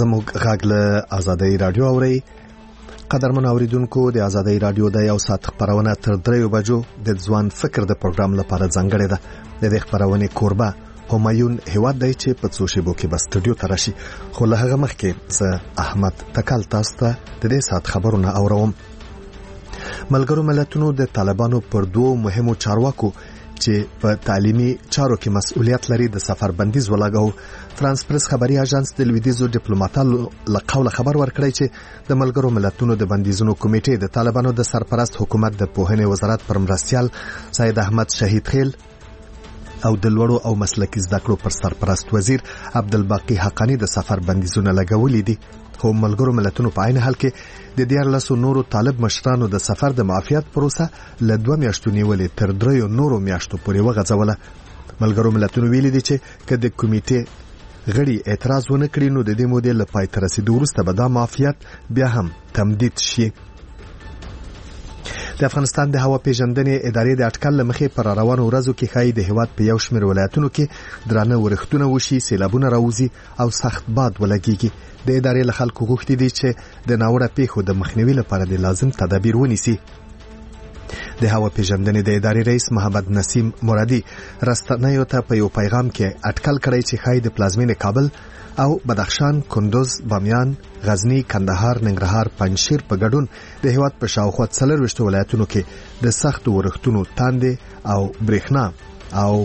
زموږ غږ له آزادۍ رادیو اوري. قدرمن اوریدونکو، د آزادۍ رادیو د یو ساعت خبرونه تر 3 بجو د ځوان فکر د پروګرام لپاره ځانګړې ده. د دې خبرونه کوربه همایون هیواد دی چې په څو شیبو کې به سټوډیو ته راشي. خو له هغه مخکې زه احمد تکل تاسو ته د دې ساعت خبرونه اورم. ملګرو ملتونو د طالبانو پر دوه مهمو چارواکو چې په تعلیمي چارو کې مسؤلیت لري د سفر بندیز ولګاو. فرانس پریس خبري اژانس د لویدیزو ډیپلوماټانو له قوله خبر ورکړی چې د ملګرو ملتونو د بندیزونو کمیټې د طالبانو د سرپرست حکومت د پوهنې وزارت پر مرستیال سید احمد شهید خیل او د لوړو او مسلکي زده کړو پر سرپرست وزیر عبدالباقی حقانی د سفر بندیزونه لګولې دي. خو ملګرو ملتونو په عین حال کې د 14 نورو طالب مشرانو د سفر د معافیت پروسه له 2 میاشتو نیولې تر 3 نورو میاشتو پورې وغځوله. ملګرو ملتونو ویلي دي چې کله د کمیټې غړي اعتراض ونه کړي نو د دې مودې له پای ته رسیدو وروسته به دا معافیت بیا هم تمدید شي. د افغانستان د هوا پیژندنې ادارې د اټکل لمخې پر روانو ورځو کې خای د هیواد په یو شمېر ولایتونو کې درانه ورښتونه وشي، سیلابونه راوځي او سخت باد ولګيږي. د ادارې له خلکو غوښتي دي چې د ناوړه پیښو د مخنیوي لپاره د لازم تدابیر ونیسي. د هوا پیژندنې د ادارې رئیس محمد نسیم مرادي رسنیو ته په یو پیغام کې اټکل کړی چې خای د پلازمینې کابل او بدخشان، کندوز، بامیان، غزنی، کندهار، ننګرهار، پنجشیر په ګډون د هیواد په شاوخوا 24 ولایتونو کې د سخت ورښتونو تاندې او برېښنا او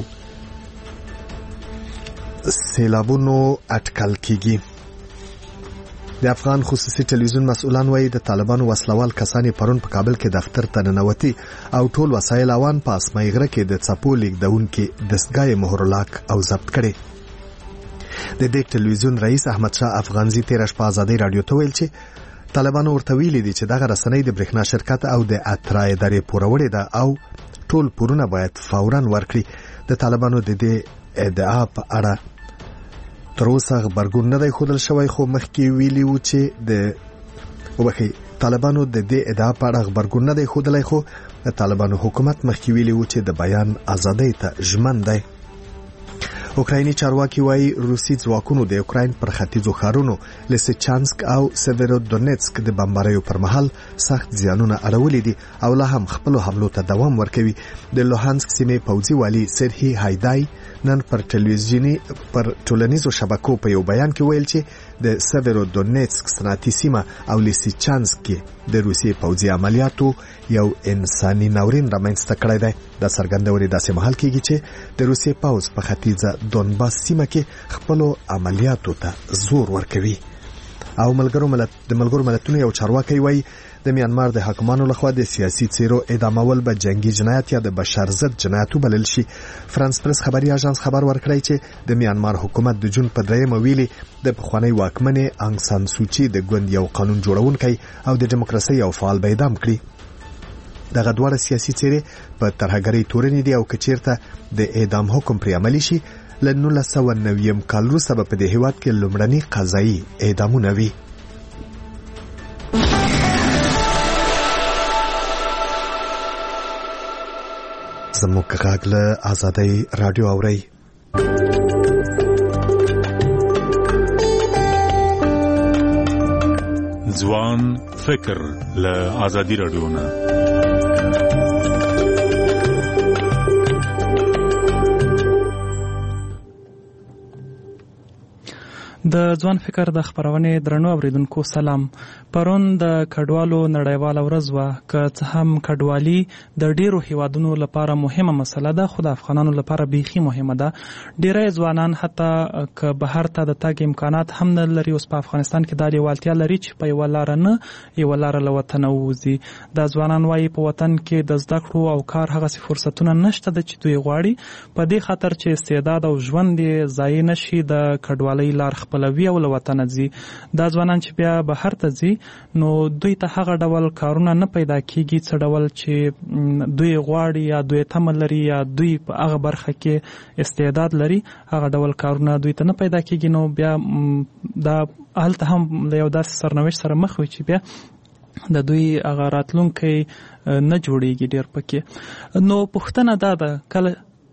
سیلابونو اټکل کیږي. د افغان خصوصي ټلویزیون مسؤلان وایي د طالبانو وسلوال کسان پرون په کابل کې دفتر ته ننوتي او ټول وسایل اوان په اسماعي غره کې د څپو لیکدونکو دستګاه مهرلاک او ضبط کړي. د دې ټلویزیون رئیس احمد شاه افغانزي 13 په آزادۍ رادیو ته ویل چې طالبانو ورته ویلي دي چې دغه رسنۍ د برېښنا شرکت او د اترای ادارې پوروړې ده او ټول پورونه باید فوراً ورکړي. د طالبانو د دې ادعا په اړه تر اوسه خبرګون نه دی ښودل شوی، خو مخکې ویلي و چې طالبانو د دې ادعا په اړه خبرګون نه دی ښودلی، خو د طالبانو حکومت مخکې ویلي و چې د بیان ازادۍ ته ژمن دی. اوکرایني چارواکي وایي روسي ځواکونو د اوکراین پر ختیځو ښارونو لیسچانسک او سیویرودونیتسک د بمباریو پر مهال سخت زیانونه اړولي دي او لا هم خپل حملو ته دوام ورکوي. د لوهانسک سیمې پوځي والي سرهی هایدای نن پر ټولنیزو شبکو په یو بیان کې ویل چې د سیویرودونیتسک صنعتي سیمه او لیسچانسک کې د روسي پوځي عملیاتو یو انساني ناورین رامنځته کړی دی. دا څرګندوري داسې مهال کېږي چې د روسي پوځ په ختیځه دونباس سیمه کې خپل عملیاتو ته زور ورکوي. او ملګرو ملتونو یو چارواکي وایي د میانمار د حکومانو لخوا د سیاسي څیرو اعدامول به جنگي جنایت یا د بشر ضد جنایت وبلل شي. فرانس پریس خبري اژانس خبر ورکړی چې د میانمار حکومت د جون په 3 ویلي د پخوانی واکمنې انګ سان سوچي د ګوند یو قانون جوړونکی او د دیموکراسي یو فعال به اعدام کړي. دغه دوه سیاسي څیرې په ترهګرۍ تورنې دي او کچیرته د اعدام حکم پرې عملي شي له 1990 کال وروسته به په دې هیواد کې لومړني قضایي اعدامونه وي. زموږ غږ له آزادۍ رادیو اوري. ځوان فکر له آزادۍ رادیو نه. د ځوان فکر د خبرونې درنو اوریدونکو سلام. پرون د کډوالو نړیواله ورځ وه. که څه هم کډوالي د ډیرو هیوادونو لپاره مهمه مسله ده، خو د افغانانو لپاره بیخي مهمه ده. ډیری ځوانان حتی که بهر ته د تګ امکانات هم نه لري، اوس په افغانستان کې دا لیوالتیا لري چې په یوه لاره نه یوه لاره له وطنه ووځي. دا ځوانان وایي په وطن کې د زده کړو او کار هغسې فرصتونه نشته ده چې دوی غواړي، په دې خاطر چې استعداد او ژوند یې ضایع نشي د کډوالۍ لار خپلوي او له وطنه ځي. دا ځوانان چې بیا بهر ته ځي نو دوی ته هغه ډول کارونه نه پیدا کیږي څه ډول چې دوی غواړي یا دوی تمه لري یا دوی په هغه برخه کې استعداد لري، هغه ډول کارونه دوی ته نه پیدا کیږي. نو بیا دا هلته هم له یو داسې سرنوشت سره مخ وي چې بیا د دوی هغه راتلونکی نه جوړیږي ډیر پکې. نو پوښتنه دا ده، کله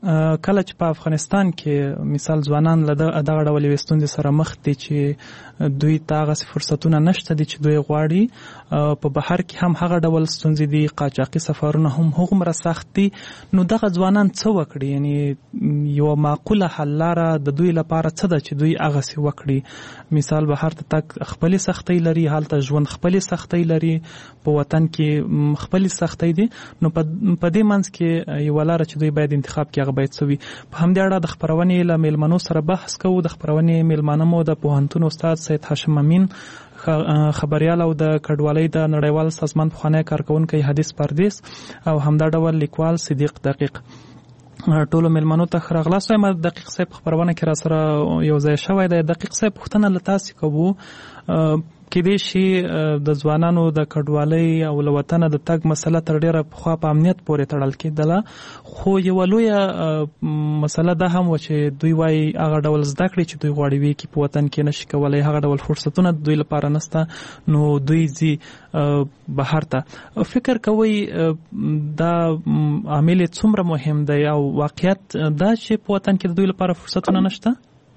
کله چې په افغانستان کې مثال ځوانان له دغه ډول یوې ستونزې سره مخ دي چې دوی ته هغسې فرصتونه نشته دي چې دوی غواړي، په بهر کې هم هغه ډول ستونزې دي، قاچاقي سفرونه هم هغومره سخت دي، نو دغه ځوانان څه وکړي؟ یعنې یوه معقوله حل لاره د دوی لپاره څه ده چې دوی هغسې وکړي؟ مثال بهر ته تګ خپلې سختۍ لري، هلته ژوند خپلې سختۍ لري، په وطن کې خپلې سختۍ دي، نو په دې منځ کې یوه لاره چې دوی باید انتخاب کړي باید څه وي؟ په همدې اړه د خپرونې له میلمنو سره بحث کوو. د خپرونې میلمانه مو د پوهنتون استاد سید هاشم امین، خبریال او د کډوالۍ د نړیوال سازمان پخوانی کارکونکی حدیث پردیس، او همدا ډول لیکوال صدیق دقیق. ټولو میلمنو ته ښه راغلاست وایم. دقیق صاحب خپرونه کې را سره یو ځای شوی دی. دقیق صاحب پوښتنه له تاسې کوو، کېدای شي د ځوانانو د کډوالۍ او له وطنه د تګ مسله تر ډېره پخوا په امنیت پورې تړل کېدله، خو یوه لویه مسله دا هم وه چې دوی وایي هغه ډول زده کړې چې دوی غواړي ویې کړي په وطن کې نشي کولی، هغه ډول فرصتونه د دوی لپاره نشته، نو دوی ځي بهر ته. فکر کوئ دا عامل څومره مهم دی او واقعیت دا چې په وطن کې د دوی لپاره فرصتونه نشته؟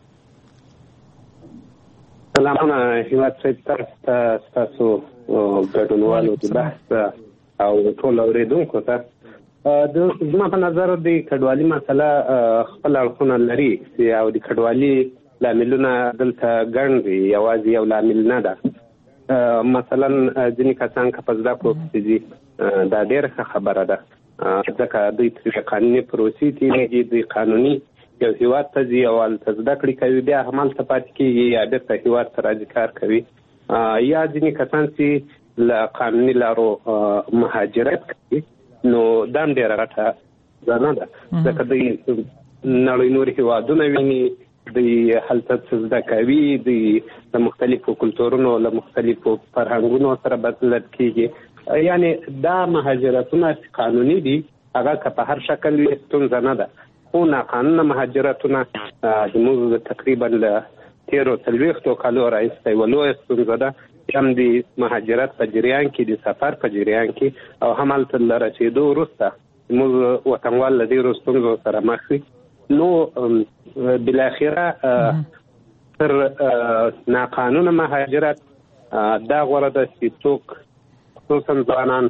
سلامونه هیواد صاحب ستاسو ګډونوالو د بحث او ټول اورېدونکو ته. زما په نظر د کډوالي مسله خپل اړخونه لري او د کډوالي لاملونه دلته ګڼ دي، یوازې یو لامل نه ده. مثلا ځینې کسان که په زده کړو پسې ځي، دا ډېره ښه خبره ده، ځکه دوی ترې قانوني پروسې تېرېږي، دوی قانوني یو هیواد ته ځي او هلته زده کړې کوي، بیا همالته پاتې کېږي یا بیرته هیواد ته راځي کار کوي. یا ځینې کسان چې له قانوني لارو مهاجرت کوي، نو دا هم ډېره غټه ځانه ده، ځکه دوی نړۍ نور هیوادونه ویني، دوی هلته څه زده کوي، دوی له مختلفو کلتورونو له مختلفو فرهنګونو سره بلد کېږي. یعنې دا مهاجرتونه چې قانوني دي هغه که په هر شکل وي ستونزه نه ده، خو ناقانونه مهاجرتونه زموږ تقریبا له 13 کالو راهیسې یوه لویه ستونزه ده، هم د مهاجرت په جریان کې، د سفر په جریان کې، او هم هلته له رسېدو وروسته زموږ وطنوال له ډېرو ستونزو سره مخ وي. نو بالاخره تر ناقانونه مهاجرت دا غوره ده چې څوک خصوصا ځوانان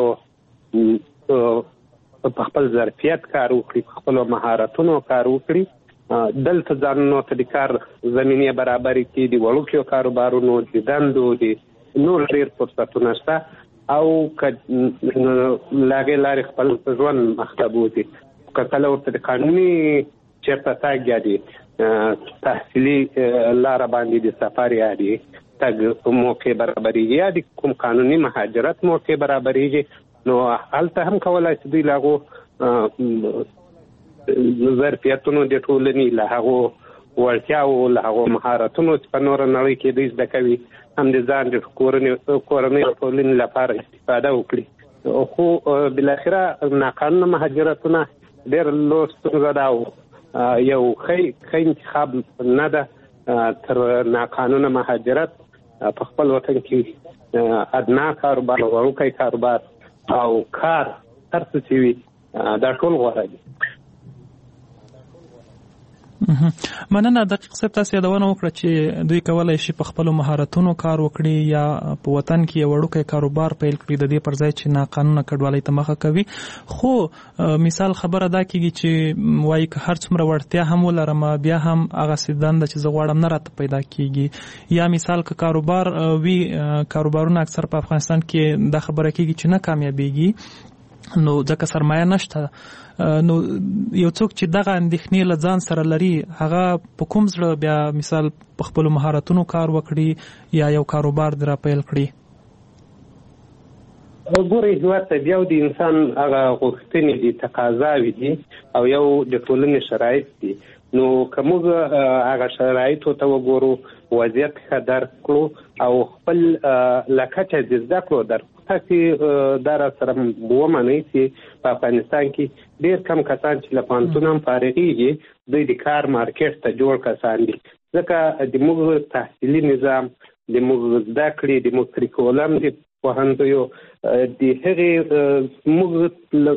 په خپل ظرفیت کار وکړي، په خپلو مهارتونو کار وکړي، دلته ځانونو ته د کار زمینې برابرې کړي، د وړوکیو کاروبارونو، د دندو، د نور ډېر فرصتونه شته، او که له هغې لارې خپل ژوند مخته بوځي. که کله ورته د قانوني چېرته تګ یا د تحصیلي لاره باندې د سفر یا د تګ موقع برابرېږي یا د کوم قانوني مهاجرت موقع برابرېږي، نو هلته هم کولای شي دوی له هغو ظرفیتونو د ټولنې، له هغو وړتیاو، له هغو مهارتونو چې په نوره نړۍ کې دوی زده کوي، هم د ځان د کورنۍ او ټولنې لپاره استفاده وکړي. خو بالاخره ناقانونه مهاجرتونه ډېر لویه ستونزه ده او یو ښه انتخاب نه ده تر ناقانونه مهاجرت په خپل وطن کې ادنا کاروبار، وړوکی کاروبار او کار هر څه چې وي دا ټول غوره دي. مننه. دقیق صاحب تاسو یادونه وکړه چې دوی کولای شي په خپلو مهارتونو کار وکړي یا په وطن کې یو وړوکی کاروبار پیل کړي د دې پر ځای چې ناقانونه کډوالۍ ته مخه کوي. خو مثال خبره دا کېږي چې وایي که هر څومره وړتیا هم ولرم بیا هم هغسې دنده چې زه غواړم نه راته پیدا کېږي. یا مثال که کاروبار وي، کاروبارونه اکثر په افغانستان کې دا خبره کېږي چې نه کامیابېږي، نو ځکه سرمایه نشته. نو یو څوک چې دغه اندېښنې له ځان سره لري، هغه په کوم زړه بیا مثال په خپلو مهارتونو کار وکړي یا یو کاروبار دې را پیل کړي؟ ګورئ هېواد ته بیا د انسان هغه غوښتنې دي، تقاضاوې دي، او یو د ټولنې شرایط دي. نو که موږ هغه شرایطو ته وګورو، وضعیت ښه درک کړو او خپل له کچه د زده کړو درک، تاسې دا را سره ومنئ چې په افغانستان کې ډېر کم کسان چې له پوهنتون هم فارغېږي، دوی د کار مارکېټ ته جوړ کسان دي، ځکه د موږ تحصیلي نظام، د موږ زده کړې، د موږ کریکولم د پوهنځیو، د هغې موږ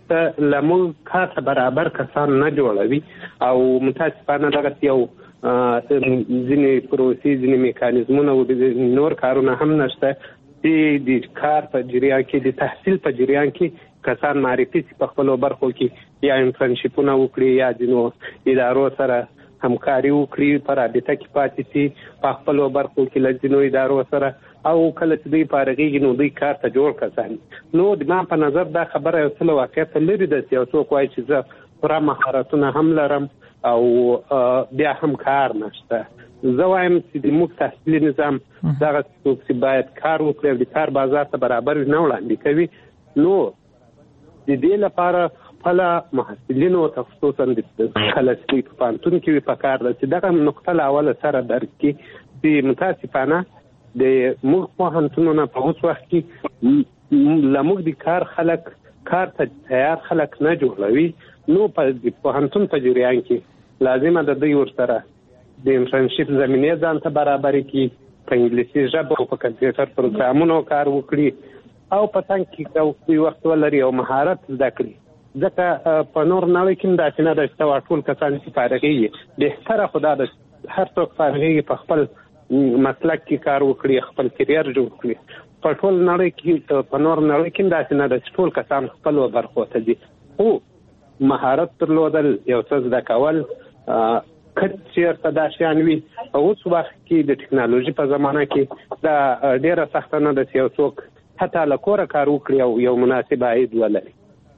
ته لموږ کار ته برابر کسان نه جوړوي او متاسفانه دغه یو ځینې پروسې ځینې میکانیزمونه او نور کارونه هم نشته چې د کار په جریان کې د تحصیل په جریان کې کسان معرفي شي په خپلو برخو کې یا انټرنشیپونه وکړي یا ځینو ادارو سره همکاري وکړي په رابطه کې پاتې شي په خپلو برخو کې له ځینو ادارو سره او کله چې دوی فارغېږي نو دوی کار ته جوړ کسان نو زما په نظر دا خبره یو څه له واقعیته لرې ده چې یو څوک وایي چې زه پوره مهارتونه هم لرم او بیا هم کار نشته. زه وایم چې د موږ تحصیلي نظام دغه څوک چې باید کار وکړي او د کار بازار ته برابر نه وړاندې کوي نو د دې لپاره خپله محصلینو ته خصوصا د کله چې په پوهنتون کې وي په کار ده چې دغه نقطه له اوله سره درک کړي چې متاسفانه د موږ پوهنتونونه په اوس وخت کې له موږ د کار خلک کار ته تیار خلک نه جوړوي نو په پوهنتون په جریان کې لازمه ده دوی ورسره د انټرنشیپ زمینې ځان ته برابرې کړي په انګلیسي ژبه او په کمپیوټر پروګرامونو کار وکړي او په څنګ کې کوم وخت ولري او مهارت زده کړي ځکه په نور نړۍ کې داسې نه ده چې ټول کسان چې فارغېږي بهتره خو دا ده هر څوک فارغېږي په خپل مسلک کې کار وکړي خپل کیریر جوړ کړي په ټول نړۍ کې په نور نړۍ کې داسې نه ده چې ټول کسان خپل برخو ته دي خو مهارت درلودل یو څه زده کول کله چېرته دا شیان وي اوس وخت کې د ټکنالوژي په زمانه کې دا ډېره سخته نه ده چې یو څوک حتی له کوره کار وکړي او یو مناسب عاید ولري.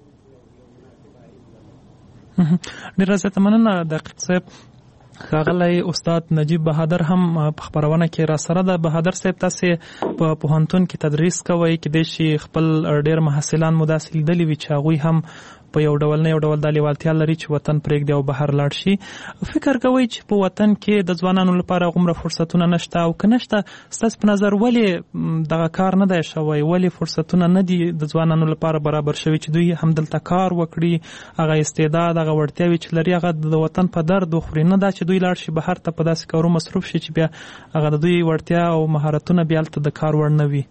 ډېره زیاته مننه دقیق صاحب. ښاغلی استاد نجیب بهادر هم په خپرونه کې را سره ده. بهادر صاحب تاسې په پوهنتون کې تدریس کوئ کېدای شي خپل ډېر محصلان مو داسې لیدلي وي چې هغوی هم په یو ډول نه یو ډول دا لیوالتیا لري چې وطن پرېږدي او بهر لاړ شي. فکر کوئ چې په وطن کې د ځوانانو لپاره غومره فرصتونه نشته او که نشته ستاسو په نظر ولې دغه کار نه دی شوی ولې فرصتونه نه دي د ځوانانو لپاره برابر شوي چې دوی همدلته کار وکړي هغه استعداد هغه وړتیاوې چې لري هغه د وطن په درد وخوري نه دا چې دوی لاړ شي بهر ته په داسې کارو مصروف شي چې بیا هغه د دوی وړتیا او مهارتونه بیا هلته د کار وړ نه وي.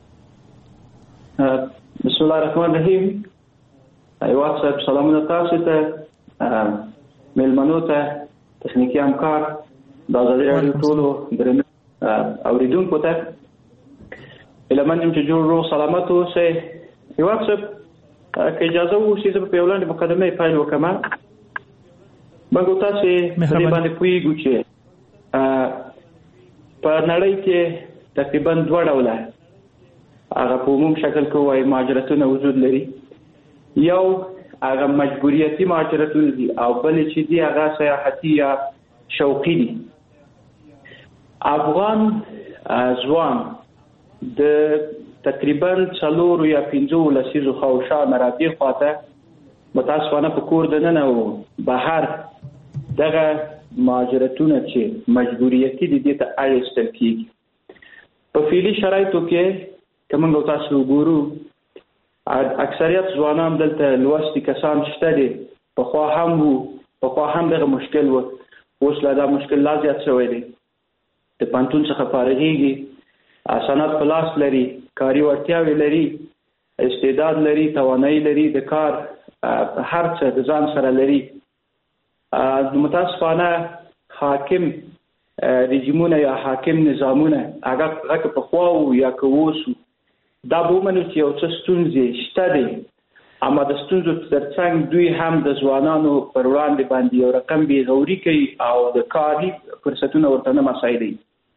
بسم الله الرحمن الرحیم. ایوات صاحب سلامونه تاسو ته میلمنو ته تخنیکي همکار د ازادي راډیو ټولو درنو اوریدونکو ته ایلمن یم چې جوړ روغ سلامت اوسئ. ایوات صاحب که اجازه وشي زه په یو لاندې مقدمه پیل وکړم. موږ تاسو په دې باندې پوهیږو چې په نړۍ کې تقریبا دوه ډوله هغه په عموم شکل کې وایي مهاجرتونه وجود لري. یو هغه مجبوریتي مهاجرتونه دي او بل چې دي هغه سیاحتي یا شوقي دي. افغان ځوان د تقریبا 4 یا 5 لسیزو خواوشا مرادي خواته متاسفانه په کور دننه او بهر دغه مهاجرتونه چې مجبوریتي دي دې ته اړ کېږي. په فعلي شرایطو کې که موږ تاسو وګورو اکثریت ځوانان دلته لوستي کسان شته دي پخوا هم دغه مشکل و اوس لا دا مشکل لا زیات شوی دی. د پوهنتون څخه فارغېږي سند په لاس لري کاري وړتیاوې لري استعداد لري توانایي لري د کار هر څه د ځان سره لري. متاسفانه حاکم رژیمونه یا حاکم نظامونه هغه که پخوا و یا که اوس دا به ومنو چې یو څه ستونزې شته دي اما د ستونزو ترڅنګ دوی هم د ځوانانو پر وړاندې باندې یو رقم بېغوري کوي او د کاري فرصتونه ورته نه مساعدوي.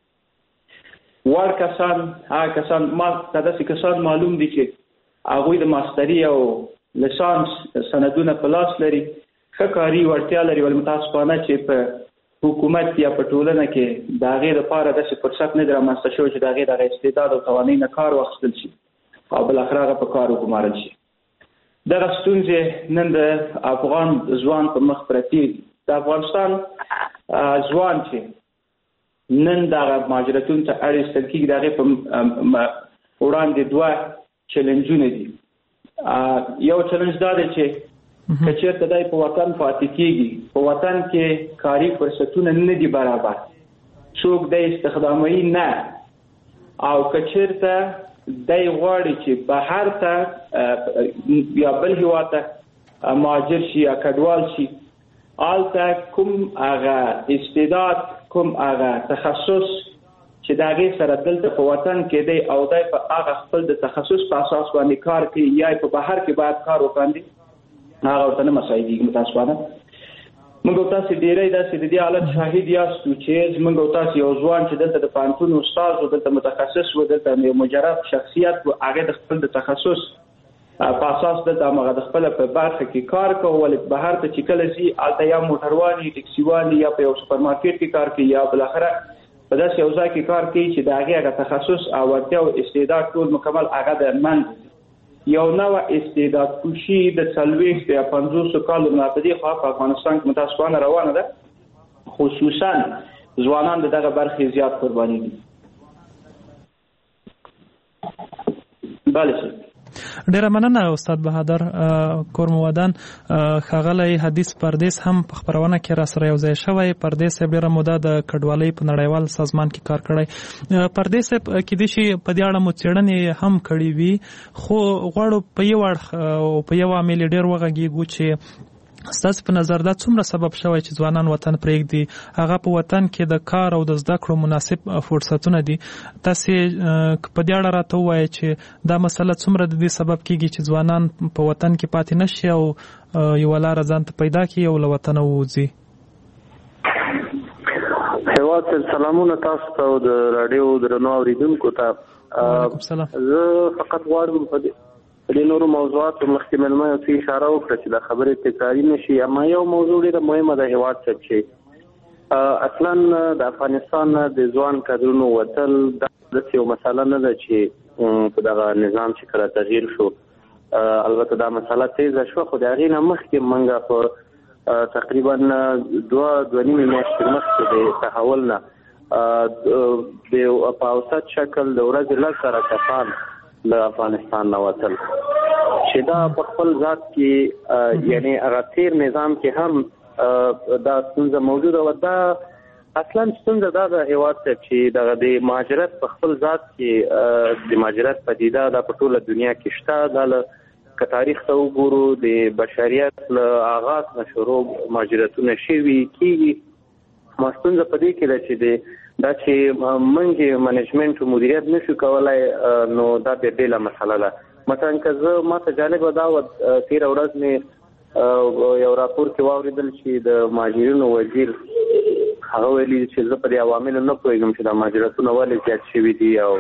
وړ کسان هغه کسان ما ته داسې کسان معلوم دي چې هغوی د ماستري او لسانس سندونه په لاس لري ښه کاري وړتیا لري ولې متاسفانه چې په حکومت یا په ټولنه کې د هغې لپاره داسې فرصت نه دی رامنځته شوی چې د هغې دغه استعداد او توانایي نه کار واخیستل شي او بالاخره هغه په کار وګمارل شي. دغه ستونزې نن د افغان ځوان په مخ پرتې دي. د افغانستان ځوان چې نن دغه مهاجرتونو ته اړ ایستل کېږي د هغې په وړاندې 2 چلنجونه دي. یو چلنج دا دی چې که چېرته دی په وطن پاتې کېږي په وطن کې کاري فرصتونه نه دي برابر څوک دی استخداموي نه او که چېرته دی غواړي چې بهر ته یا بل هېواد ته مهاجر شي یا کډوال شي آلته کوم هغه استعداد کوم هغه تخصص چې د هغې سره دلته په وطن کې دی او دی په هغه خپل د تخصص په اساس باندې کار کوي یا په بهر کې باید کار وکړي هغه ورته نه مساعدېږي. متاسفانه موږ او تاسې ډېری داسې د دې حالت شاهد یاستو چې موږ او تاسې یو ځوان چې دلته د پوهنتون استاد و دلته متخصص و دلته یو مجرد شخصیت و هغې د خپل د تخصص په اساس دلته همغه د خپله په برخه کې کار کوي ولې بهر ته چې کله ځي هلته یا موټروان وي ټکسیوان وي یا په یو سوپرمارکېټ کې کار کوي یا بالاخره په داسې یو ځای کې کار کوي چې د هغې هغه تخصص او وړتیا او استعداد ټول مکمل هغه د منځ یو نوع استعداد کشي د 40 یا 50 کالو نه په دې خوا په افغانستان کې متاسفانه روانه ده خصوصا ځوانان د دغه برخې زیات قرباني دي. بله ډیره مننه استاد بهادر کورمودان. ښاغلی حدیث پردیس هم په خپرونه کې را سره یو ځای شوی. پردیس صاحب ډیره موده د کډوالۍ په نړیوال سازمان کې کار کړی. پردیس صاحب کیدای شي په دې اړه مو څېړنې هم کړې وي خو غواړو په یو اړخ او په یو عامل ډیر وغږیږو چې ستاسو په نظر دا څومره سبب شوی چې ځوانان وطن پرېږدي هغه په وطن کې د کار او د زده کړو مناسب فرصتونه دي. تاسې په دې اړه راته ووایئ چې دا مسله څومره د دې سبب کېږي چې ځوانان په وطن کې پاتې نشي او یوه لاره ځان ته پیدا کړي او له وطنه ووځي. هیواد سلامونه تاسو ته او د راډیو درنو اورېدونکو ته. وعلیکم السلام. زه فقط غواړم په دې نورو موضوعاتو مخکې مېلمه یو څه اشاره وکړه چې دا خبرې تکراري نه شي. اما یو موضوع ډېره مهمه ده هیواد صاحب چې اصلا د افغانستان د ځوان کادرونو وتل داسې یو مسله نه ده چې په دغه نظام چې کله تغییر شو البته دا مسله تیزه شوه خو د هغې نه مخکې موږ په تقریبا 2.5 میاشتې مخکې د تحول نه په اوسط شکل د ورځې 10,000 کسان له افغانستان نه وتل چې دا په خپل ذات کې یعنی هغه تیر نظام کې هم دا ستونزه موجوده و. دا اصلا ستونزه دا د هیواد څخه چې دغه د مهاجرت په خپل ذات کې د مهاجرت پدیده دا په ټوله دنیا کې شته. دا له تاریخ ته وګورو د بشریت له آغاز نه شروع مهاجرتونه شوي کېږي. ستونزه په دې کې ده چې دا چې منګي منیجمنت او مدیریت نشو کولای نو دا به بل مسله ده. مثلا که ما ته جالب دا و تیر ورځ مې یو راپور کې واوریدل چې د مهاجرینو وزیر هغه ویلي چې زه په دې عواملو نه پوهیږم چې د مهاجرتونو ولې زیات شوي دي او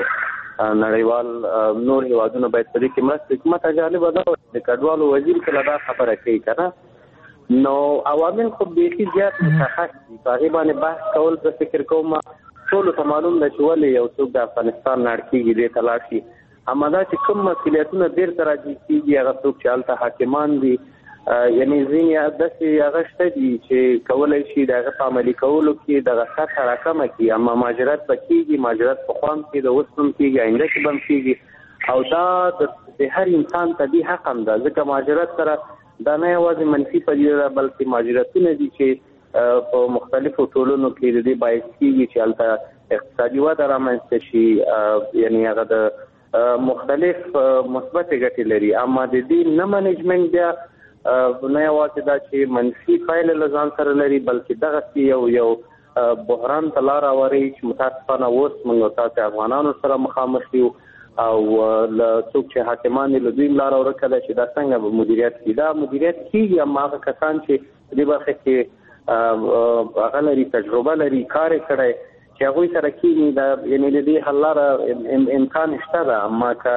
نړیوال نور هیوادونه باید په دې کې مرسته وکړي. ما ته جالب دا و د کډوالو وزیر کله دا خبره کوي کنه نو عوامل خو بیخي زیات مشخص دي. په هغې باندې بحث کول زه فکر کوم ټولو ته معلوم ده چې ولې یو څوک د افغانستان نه اړ کېږي دې ته لاړ شي. اما دا چې کوم مسؤلیتونه بیرته راجع کېږي هغه څوک چې هلته حاکمان دي یعنې ځینې داسې هغه شته دي چې کولی شي د هغه په عملي کولو کې دغه سطحه راکمه کړي. اما مهاجرت به کېږي مهاجرت پخوا هم کېده اوس هم کېږي آینده کې به هم کېږي او دا د هر انسان طبیعي حق هم ده ځکه مهاجرت سره دا نه یوازې منفي پدیده ده بلکې مهاجرتونه دي چې په مختلفو ټولنو کې د دې باعث کېږي چې هلته اقتصادي وده رامنځته شي یعنی هغه د مختلف مثبتې ګټې لري. اما د دې نه منیجمنت بیا نه یوازې دا چې منفي پایلې له ځان سره لري بلکې دغسې یو بحران ته لار هواروي چې متاسفانه اوس موږ تاسې افغانانو سره مخامخ یو او له څوک چې حاکمان یې له دوی لاره ورکه ده چې دا څنګه به مدیریت کړي. دا مدیریت کېږي اما هغه کسان چې په دې برخه کې هغه لري تجربه لري کار یې کړی چې هغوی سره کېني دا یعنې د دې حل لاره امکان شته ده. اما که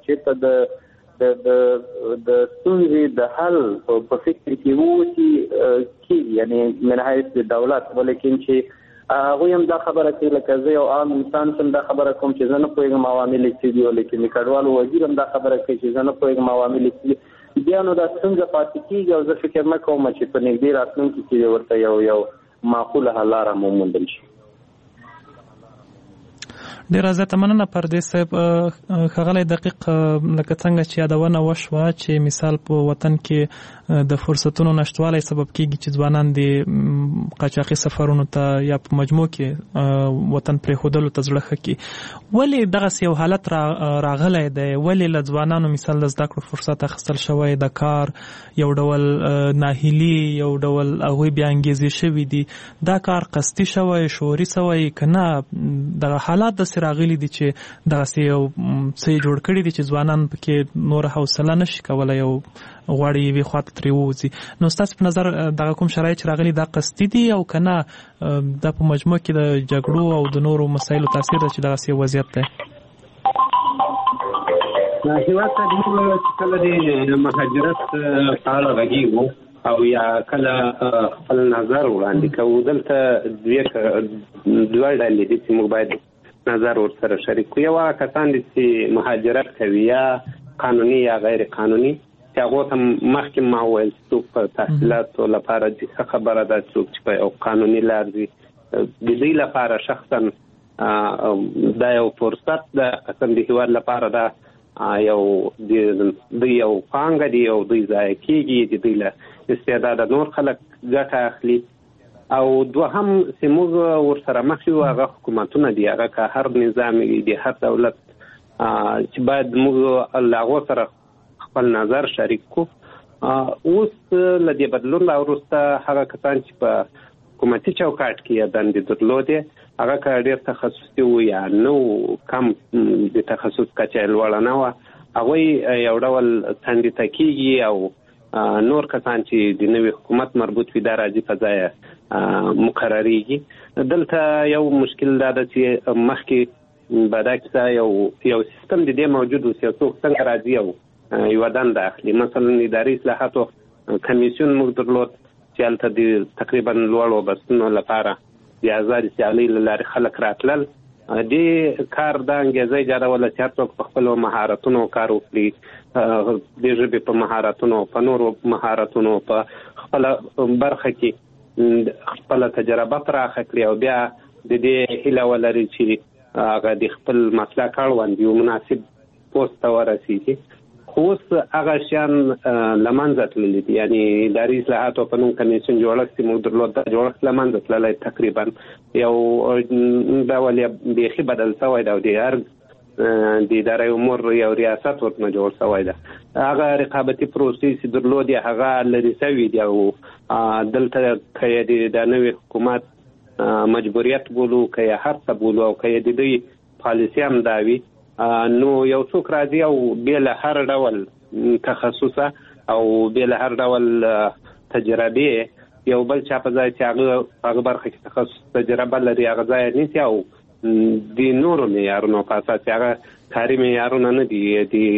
چېرته د ستونزې د حل په فکر کې ووسي کېږي یعنې من حیث د دولت ولیکن چې هغوی هم دا خبره کوي لکه زه یو عام انسان شم دا خبره کوم چې زه نه پوهېږم عوامل څه دي ولیکن د کډوالو وزیر هم دا خبره کوي چې زه نه پوهېږم عوامل څه دي. بیا نو دا ستونزه پاتې کېږي او زه فکر نه کوم چې په نږدې راتلونکي کې ورته یو معقوله حل لاره موندل شي. ډېره زیاته مننه پردیس صاحب. ښاغلی دقیق لکه څنګه چې یادونه وشوه چې مثال په وطن کې د فرصتونو نشتوالی سبب کېږي چې ځوانان د قاچاقي سفرونو ته یا په مجموع کې وطن پرېښودلو ته زړه ښه کړي. ولې دغسې یو حالت راغلی دی؟ ولې له ځوانانو مثال د زده کړو فرصت اخیستل شوی، د کار یو ډول ناهیلي، یو ډول هغوی بیا انګیزې شوي دي؟ دا کار قصدي شوی، شعوري شوی که نه دغه حالات داسې راغلي دي چې دغسې یو څه یې جوړ کړي دي چې ځوانان پکې نوره حوصله نشي کولی او غواړي یوې خواته ترې ووځي؟ نو ستاسو په نظر دغه کوم شرایط چې راغلي دا قصدي دي او که نه دا په مجموع کې د جګړو او د نورو مسایلو تاثیر ده چې دغسې یو وضعیت دی؟ هېواد ته چې کله د مهاجرت په اړه غږېږو او یا کله خپل نظر وړاندې کوو، دلته دوه ډلې دي چې موږ باید نظر ورسره شریک کړو. یو هغه کسان دي چې مهاجرت کوي یا قانوني یا غیر قانوني، چې هغو ته مخکې ما وویل څوک په تحصیلاتو لپاره دي، ښه خبره ده. څوک چې په یو قانوني لار ځي د دوی لپاره شخصا دا یو فرصت ده، اصلا د هېواد لپاره دا یو دوی یو پانګه دي او دوی ضایع کېږي، د دوی له استعداده نور خلک ګټه اخلي. او دوهم چې موږ ورسره مخ یو هغه حکومتونه دي، هغه که هر نظام دی، هر دولت چې باید موږ له هغو سره خپل نظر شریک کړو. اوس له دې بدلون وروسته هغه کسان چې په حکومتي چوکاټ کې دندې درلودې هغه که ډېر تخصصي وو یا نه کم د تخصص کچه یې لوړه نه وه، هغوی یو ډول څنډې ته کېږي او نور کسان چې د نوي حکومت مربوط وي دا راځي په ځای مقرریږي. دلته یو مشکل دا ده چې مخکې به دا کیسه یو سیستم د دې موجود و چې څوک څنګه راځي او یوه دنده اخلي. مثلا اداري اصلاحاتو کمیسیون موږ درلود چې هلته د تقریبا لوړو بستونو لپاره د ازادې سیالۍ له لارې خلک راتلل. دې کار دا انګېزه ایجادوله چې هر څوک په خپلو مهارتونو کار وکړي، د ژبې په مهارتونو، په نورو مهارتونو، په خپله برخه کې خپله تجربه پراخه کړي او بیا د دې هیله ولري چې هغه د خپل مسلک اړوند یو مناسب پوست ته ورسېږي. خو اوس هغه شیان له منځه تللي دي، یعنې اداري اصلاحاتو په نوم کمیسیون جوړښت چې موږ درلود دا جوړښت له منځه تللی، تقریبا یو ډول یې بیخي بدل شوی ده او د هر د ادارې امور یو ریاست ورته جوړ شوی ده. هغه رقابتي پروسې چې درلودې هغه لرې شوي دي او دلته که یې د نوي حکومت مجبوریت بولو، که یې هر څه بولو او که یې د دوی پالیسي هم دا وي، نو یو څوک راځي او بې له هر ډول تخصصه او بې له هر ډول تجربې یو بل چا په ځای چې هغه برخه کې تخصص تجربه لري هغه ځای نیسي او د نورو معیارونو په اساس هغه کاري معیارونه نه دي،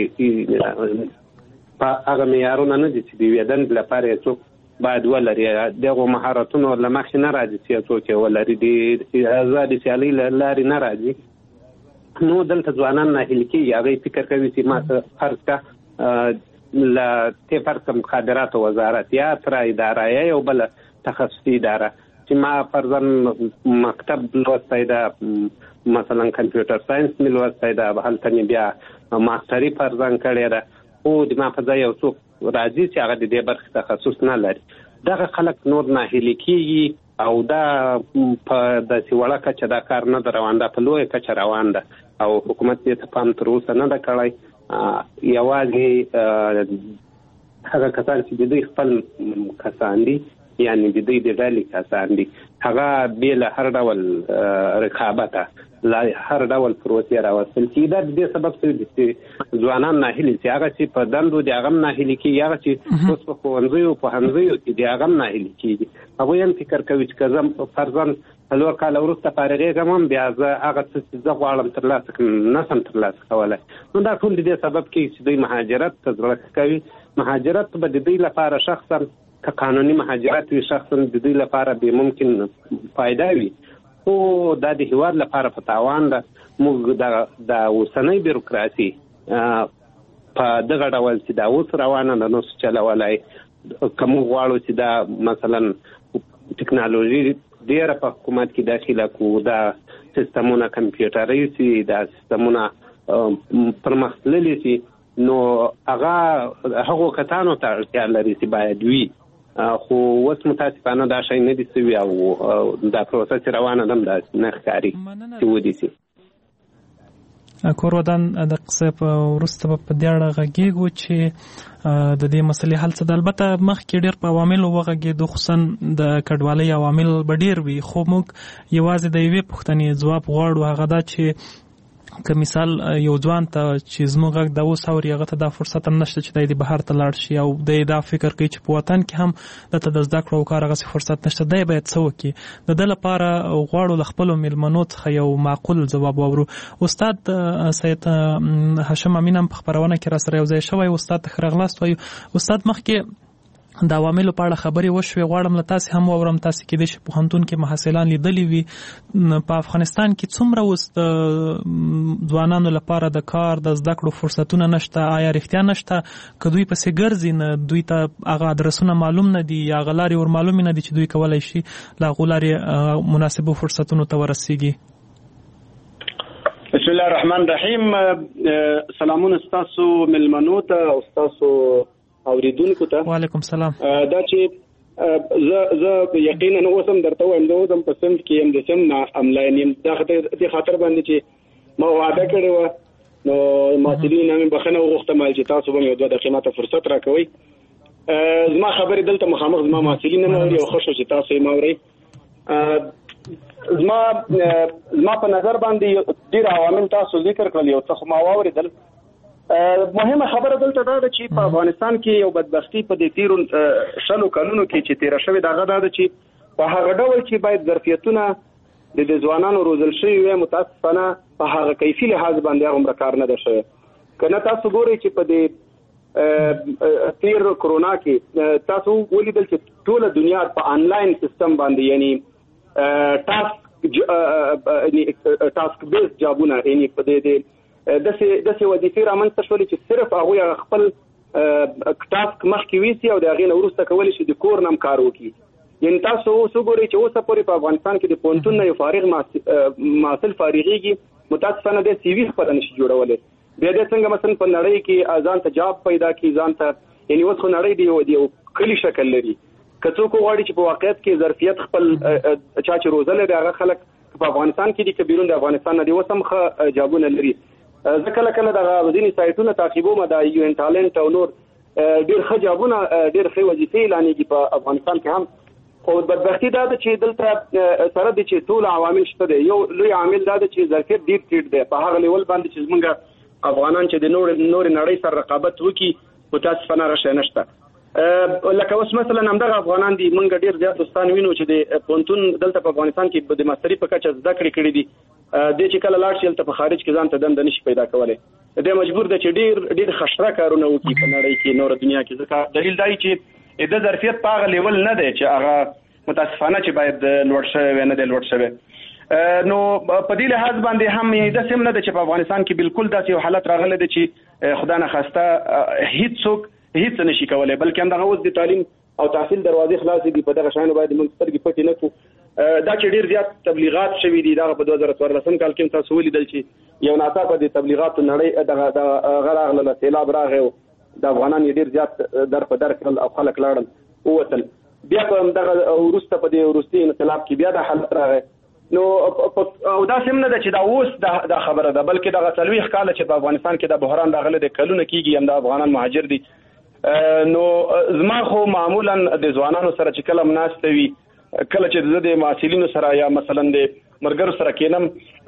هغه معیارونه نه دي چې د یوې دندې لپاره یې څوک باید ولري. دغو مهارتونو له مخې نه راځي چې یو څوک یې ولري، د ازادې سیالۍ له لارې نه راځي. نو دلته ځوانان ناهیلي کېږي، هغوی فکر کوي چې ما ته فرض کړه له فرض کړه مخابراتو وزارت یا تره اداره یا یو بله تخصصي اداره چې ما فرضاً مکتب لوستی ده، مثلا کمپیوټر ساینس مې لوستی ده، هلته مې بیا ماستري فرضاً کړې ده، خو د ما په ځای یو څوک راځي چې هغه د دې برخې تخصص نه لري. دغه خلک نور ناهیلي کېږي او دا په داسې وړه کچه دا کار نه ده روان، دا په لویه کچه روان ده او حکومت دې ته پام تر اوسه نه ده کړی. یوازې هغه کسان چې د دوی خپل کسان دي، یعنې د دوی د ډلې کسان دي، هغه بې له هر ډول رقابته له هر ډول پروسې راوستل کېږي. دا د دې سبب شوی دی چې ځوانان ناهیلي چې هغه چې په دندو د هغه هم ناهیلي کېږي، هغه چې اوس په ښوونځیو پوهنځیو کې د هغه هم ناهیلي کېږي. هغوی هم فکر کوي چې که زه فرضاً 4 کاله وروسته فارغېږم هم بیا زه هغه څه چې زه غواړم ترلاسه کړم نه شم ترلاسه کولی. نو دا ټول د دې سبب کېږي چې دوی مهاجرت ته زړه کوي. مهاجرت به د دوی لپاره شخصاً که قانوني مهاجرت وي شخصاً د دوی لپاره به ممکن فایده وي، خو دا د هېواد لپاره په تاوان ده. موږ د اوسنۍ بیروکراسي په دغه ډول چې دا اوس روانه ده نو څه چلولی، که موږ غواړو چې دا مثلا ټکنالوژي ډېره په حکومت کې داخله کړو، دا سیستمونه کمپیوټري سي، دا سیستمونه پرمختللي سي، نو هغه کسانو ته اړتیا لري چې باید وي، خو اوس متاسفانه دا شی نه دي سوي او دا پروسس روانه ده، دا نه ښکاري چې ودي سي. کور ودان د قصه په وروسته په دې اړه غږیږو چې د دې مسلې حل څه ده. البته مخکې ډېر په عواملو وغږېدو، خصوصا د کډوالۍ عوامل به ډېر وي، خو موږ یوازې د یوې پوښتنې ځواب غواړو، هغه دا چې که مثال یو ځوان ته چې زموږ غږ دا اوس اوري هغه ته دا فرصت هم نشته چې دی بهر ته لاړ شي، او دی دا فکر کوي چې په وطن کې هم دته د زده کړو او کار هغسې فرصت نشته، دی باید څه وکړي؟ د ده لپاره غواړو له خپلو میلمنو څخه یو معقول ځواب واورو. استاد سید هاشم امین هم په خپرونه کې راسره یو ځای شوی، استاد ته ښه راغلاست وایو. استاد مخکې د عواملو په اړه خبرې وشوې، غواړم له تاسې هم واورم، تاسې کېدای شي پوهنتون کې محصلان لیدلي وي، په افغانستان کې څومره اوس د ځوانانو لپاره د کار د زده کړو فرصتونه نشته؟ آیا رښتیا نشته؟ که دوی پسې ګرځي نه دوی ته هغه ادرسونه معلوم نه دي یا هغه لارې ور معلومې نه دي چې دوی کولی شي له هغو لارې مناسبو فرصتونو ته ورسیږي؟ بسم الله الرحمن الرحیم. سلامونه ستاسو ملمنو ته او ستاسو اوریدونکو ته. وعلیکم سلام. دا چې زه یقینا اوس هم درته وایم، زه اوس هم په صنف کې یم، د سم نه آنلاین یم، دې خاطر باندې چې ما وعده کړې وه، نو محصلینو نه مې بخښنه وغوښتم چې تاسو به مې 2 دقیقې ماته فرصت راکوئ. زما خبرې دلته مخامخ زما محصلین نه اوري، او ښه شو چې تاسو یې ماورئ. زما په نظر باندې ډېر عوامل تاسو ذکر کړل، یو څه خو ما واورېدل. مهمه خبره دلته دا ده چې په افغانستان کې یو بدبختي په دې تیرو 60 کلونو کې چې تیره شوې ده، هغه دا ده چې په هغه ډول چې باید ظرفیتونه د ځوانانو روزل شوي وي، متاسفانه په هغه کیفي لحاظ باندې هغومره کار نه ده شوی. که نه تاسو ګورئ چې په دې تیر کرونا کې تاسو ولیدل چې ټوله دنیا په آنلاین سیستم باندې، یعنی ټاسک بیس جابونه، یعنی په دې داسې وظیفې رامنځته شولې چې صرف هغوی خپل ټاسک مخکې ویسي او د هغې نه وروسته کولی شي د کور نه هم کار وکړي. یعنې تاسو اوس وګورئ چې اوسه پورې په افغانستان کې د پوهنتون نه یو فارغ محصل فارغېږي، متاسفانه دی CV خپله نشي جوړولی. بیا دی څنګه مثلا په نړۍ کې ځان ته جاب پیدا کړي، ځان ته، یعنې اوس خو نړۍ د یو کلي شکل لري. که څوک وغواړي چې په واقعیت کې ظرفیت خپل چا چې روزلی دی، هغه خلک په افغانستان کې دي، که بیرون د افغانستان نه دي، اوس هم ښه جابونه لري. زه کله کله دغه ځینې سایټونه تعقیبوم، د UN ټالنټ او نور ډېر ښه جابونه، ډېر ښې وظیفې اعلانېږي په افغانستان کې هم. خو بدبختي دا ده چې دلته سره د چې ټول عوامل شته دی. یو لوی عامل دا ده چې ظرفیت ډېر ټیټ دی په هغه لیول باندې چې زمونږ افغانان چې د نورې نړۍ سره رقابت وکړي، متاسفانه هغه شی نشته. لکه اوس مثلا همدغه افغانان دي، موږ ډېر زیات دوستان وینو چې د پوهنتون دلته په افغانستان کې د ماستري په کچه زده کړې کړي دي، دی چې کله لاړ شي هلته په خارج کې ځان ته دنده نشي پیدا کولی، دی مجبور دی چې ډېر خشره کارونه وکړي په نړۍ کې، نوره دنیا کې. ځکه دلیل دا چې د ظرفیت په هغه لیول نه دی چې هغه متاسفانه چې باید لوړ شوی وي، نه دی لوړ شوی. نو په دې لحاظ باندې هم داسې هم نه ده چې په افغانستان کې بالکل داسې یو حالت راغلی دی چې خدا نخواسته هیڅ نشي کولی، بلکې همدغه اوس د تعلیم او تحصیل دروازې خلاصې دي. په دغه شیانو باید موږ سترګې پټې نه کړو. دا چې ډېر زیات تبلیغات شوي دي، دغه په 2014 کال کې تاسو ولیدل چې یو ناڅاپه د تبلیغاتو نړۍ هغه راغله، سیلاب راغی او د افغانان ډېر زیات در په در کړل او خلک لاړل ووتل. بیا په همدغه وروسته په دې وروستي انقلاب کې بیا دا حالت راغی. نو او داسې هم نه ده چې دا اوس دا خبره ده، بلکې دغه 40 کاله چې په افغانستان کې د بحران راغلی دی، کلونه کېږي هم د افغانان مهاجر دي. نو زما خو معمولا د ځوانانو سره چې کله ناسته وي، کله چې زه د محصلینو سره یا مثلا د مرګرو سره کېنم،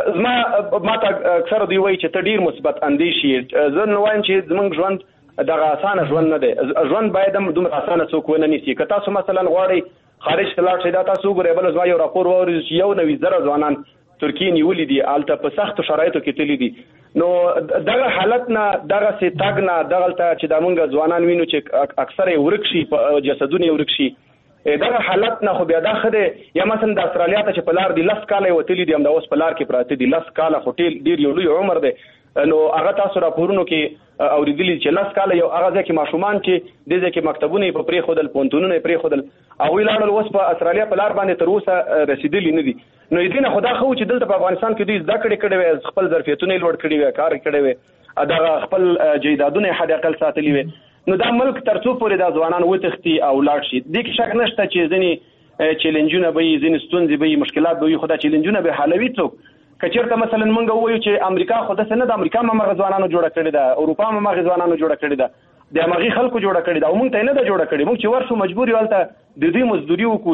ما ته اکثره دوی وایي چې ته ډېر مثبت اندیش یې. زه نو وایم چې زموږ ژوند دغه اسانه ژوند نه دی، ژوند باید هم دومره اسانه څوک ونه نیسي. که تاسو مثلا غواړئ خارج ته لاړ شئ، دا تاسو وګورئ، بل زما یو راپور واورئ چې 91,000 ځوانان ترکیې نیولي دي، هلته په سختو شرایطو کې تللي دي. نو دغه حالت نه، دغسې تګ نه، دغلته چې دا موږ ځوانان وینو چې اکثره یې ورک شي، جسدونه یې ورک شي، دغه حالت نه خو بیا دا ښه دی. یا مثلا د استرالیا ته چې په لار دي 10 کاله یې وتلي دي، همدا اوس په لار کې پراته دي 10 کاله، خو ډېر یو لوی عمر دی. نو هغه تاسو راپورونو کې اوریدلي چې 10 کاله یو هغه ځای کې ماشومان چې دې ځای کې مکتبونه یې په پرېښودل، پوهنتونونه یې پرېښودل، هغوی لاړل، اوس په استرالیا په لار باندې تر اوسه رسېدلي نه دي. نو دینه خدا خو چې دلته په افغانستان کې دوی زده کړې وي خپل ظرفیتونه لوړ کړي وي کار کړي وي دا خپل جیدادونه حد اقل ساتلي وي نو دا ملک ترڅو پورې دا ځوانان وتښتي او لاړ شي د کې شک نشته چې ځینې چیلنجونه به ځینې ستونزې به مشکلات به خدا چیلنجونه به حلوي څوک کچېرته مثلا مونږ وایو چې امریکا خو د سند امریکا مغه ځوانانو جوړ کړی دا اروپا مغه ځوانانو جوړ کړی دا د امغي خلکو جوړ کړی دا مونږ ته نه دا جوړ کړی مونږ چې ورسو مجبور یو الته د دوی مزدوري وکړو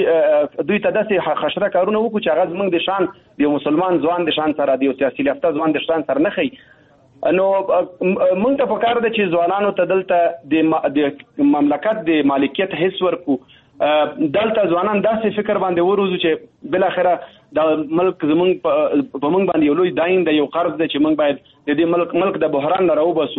د دوی ته داسې خشره کارونه وکړو چې هغه موږ د شان د مسلمان ځوان د شان سره د سیاسي یافته ځوان د شان سره نه خي نو مونږ ته پکار ده چې ځوانانو ته دلته د مملکت د مالکیت حص ورکو دلته ځوانان داسې فکر باندې وروزو چې بل اخره د ملک زمونږ په مونږ باندې یو لوی داین د یو قرض دی چې مونږ باید د دې ملک د بحران نه راوباسو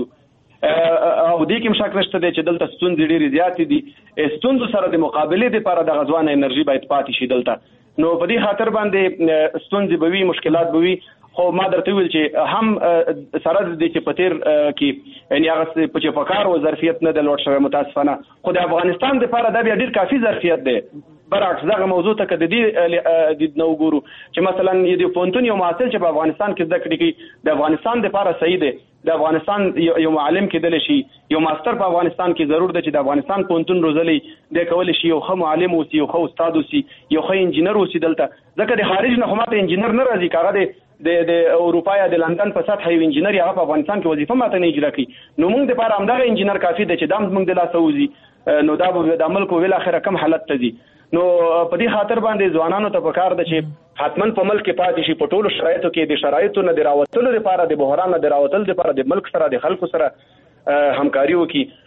او دې کې مشکل نشته دی چې دلته ستونزې ډېرې زیاتې دي ستونزو سره د مقابلې لپاره د غزوان انرژي باید پاتې شي دلته نو په دې خاطر باندې ستونزې به وي مشکلات به وي خو ما درته ویل چې هم سره د دې چې پتیر کې یعنی هغه چې پکار و ظرفیت نه د لوړ شوی متاسفانه خو د افغانستان لپاره دا بیا ډیر کافي ظرفیت دی برعکس دغه موضوع ته که د دې نو ګورو چې مثلا د پونتون یو معاصل چې په افغانستان کې زده کړې کوي د افغانستان لپاره صحیح دی د افغانستان یو معلم کېدل شي یو ماستر په افغانستان کې ضرور دی چې د افغانستان پونتون روزلی د کول شي یو ښه معلم اوسي یو ښه استاد اوسي یو ښه انجینر اوسي دلته ځکه د خارج نه همته انجینر نه راځي کاغه د اروپا یا د لندن په سطح یو انجینر یا په افغانستان کې وظیفه ماته نه اجرا کوي نو موږ د لپاره همدغه انجینر کافي دی چې دام موږ د لاسه وځي نو دا به د ملک ویل اخره کم حالت ته دي نو په دې خاطر باندې ځوانانو ته پکار ده چې حتمن په ملک کې پاتې شي په ټولو شرایطو کې د شرایطو نه د راوتلو لپاره د بحران نه د راوتلو لپاره د ملک سره د خلکو سره همکاري وکړي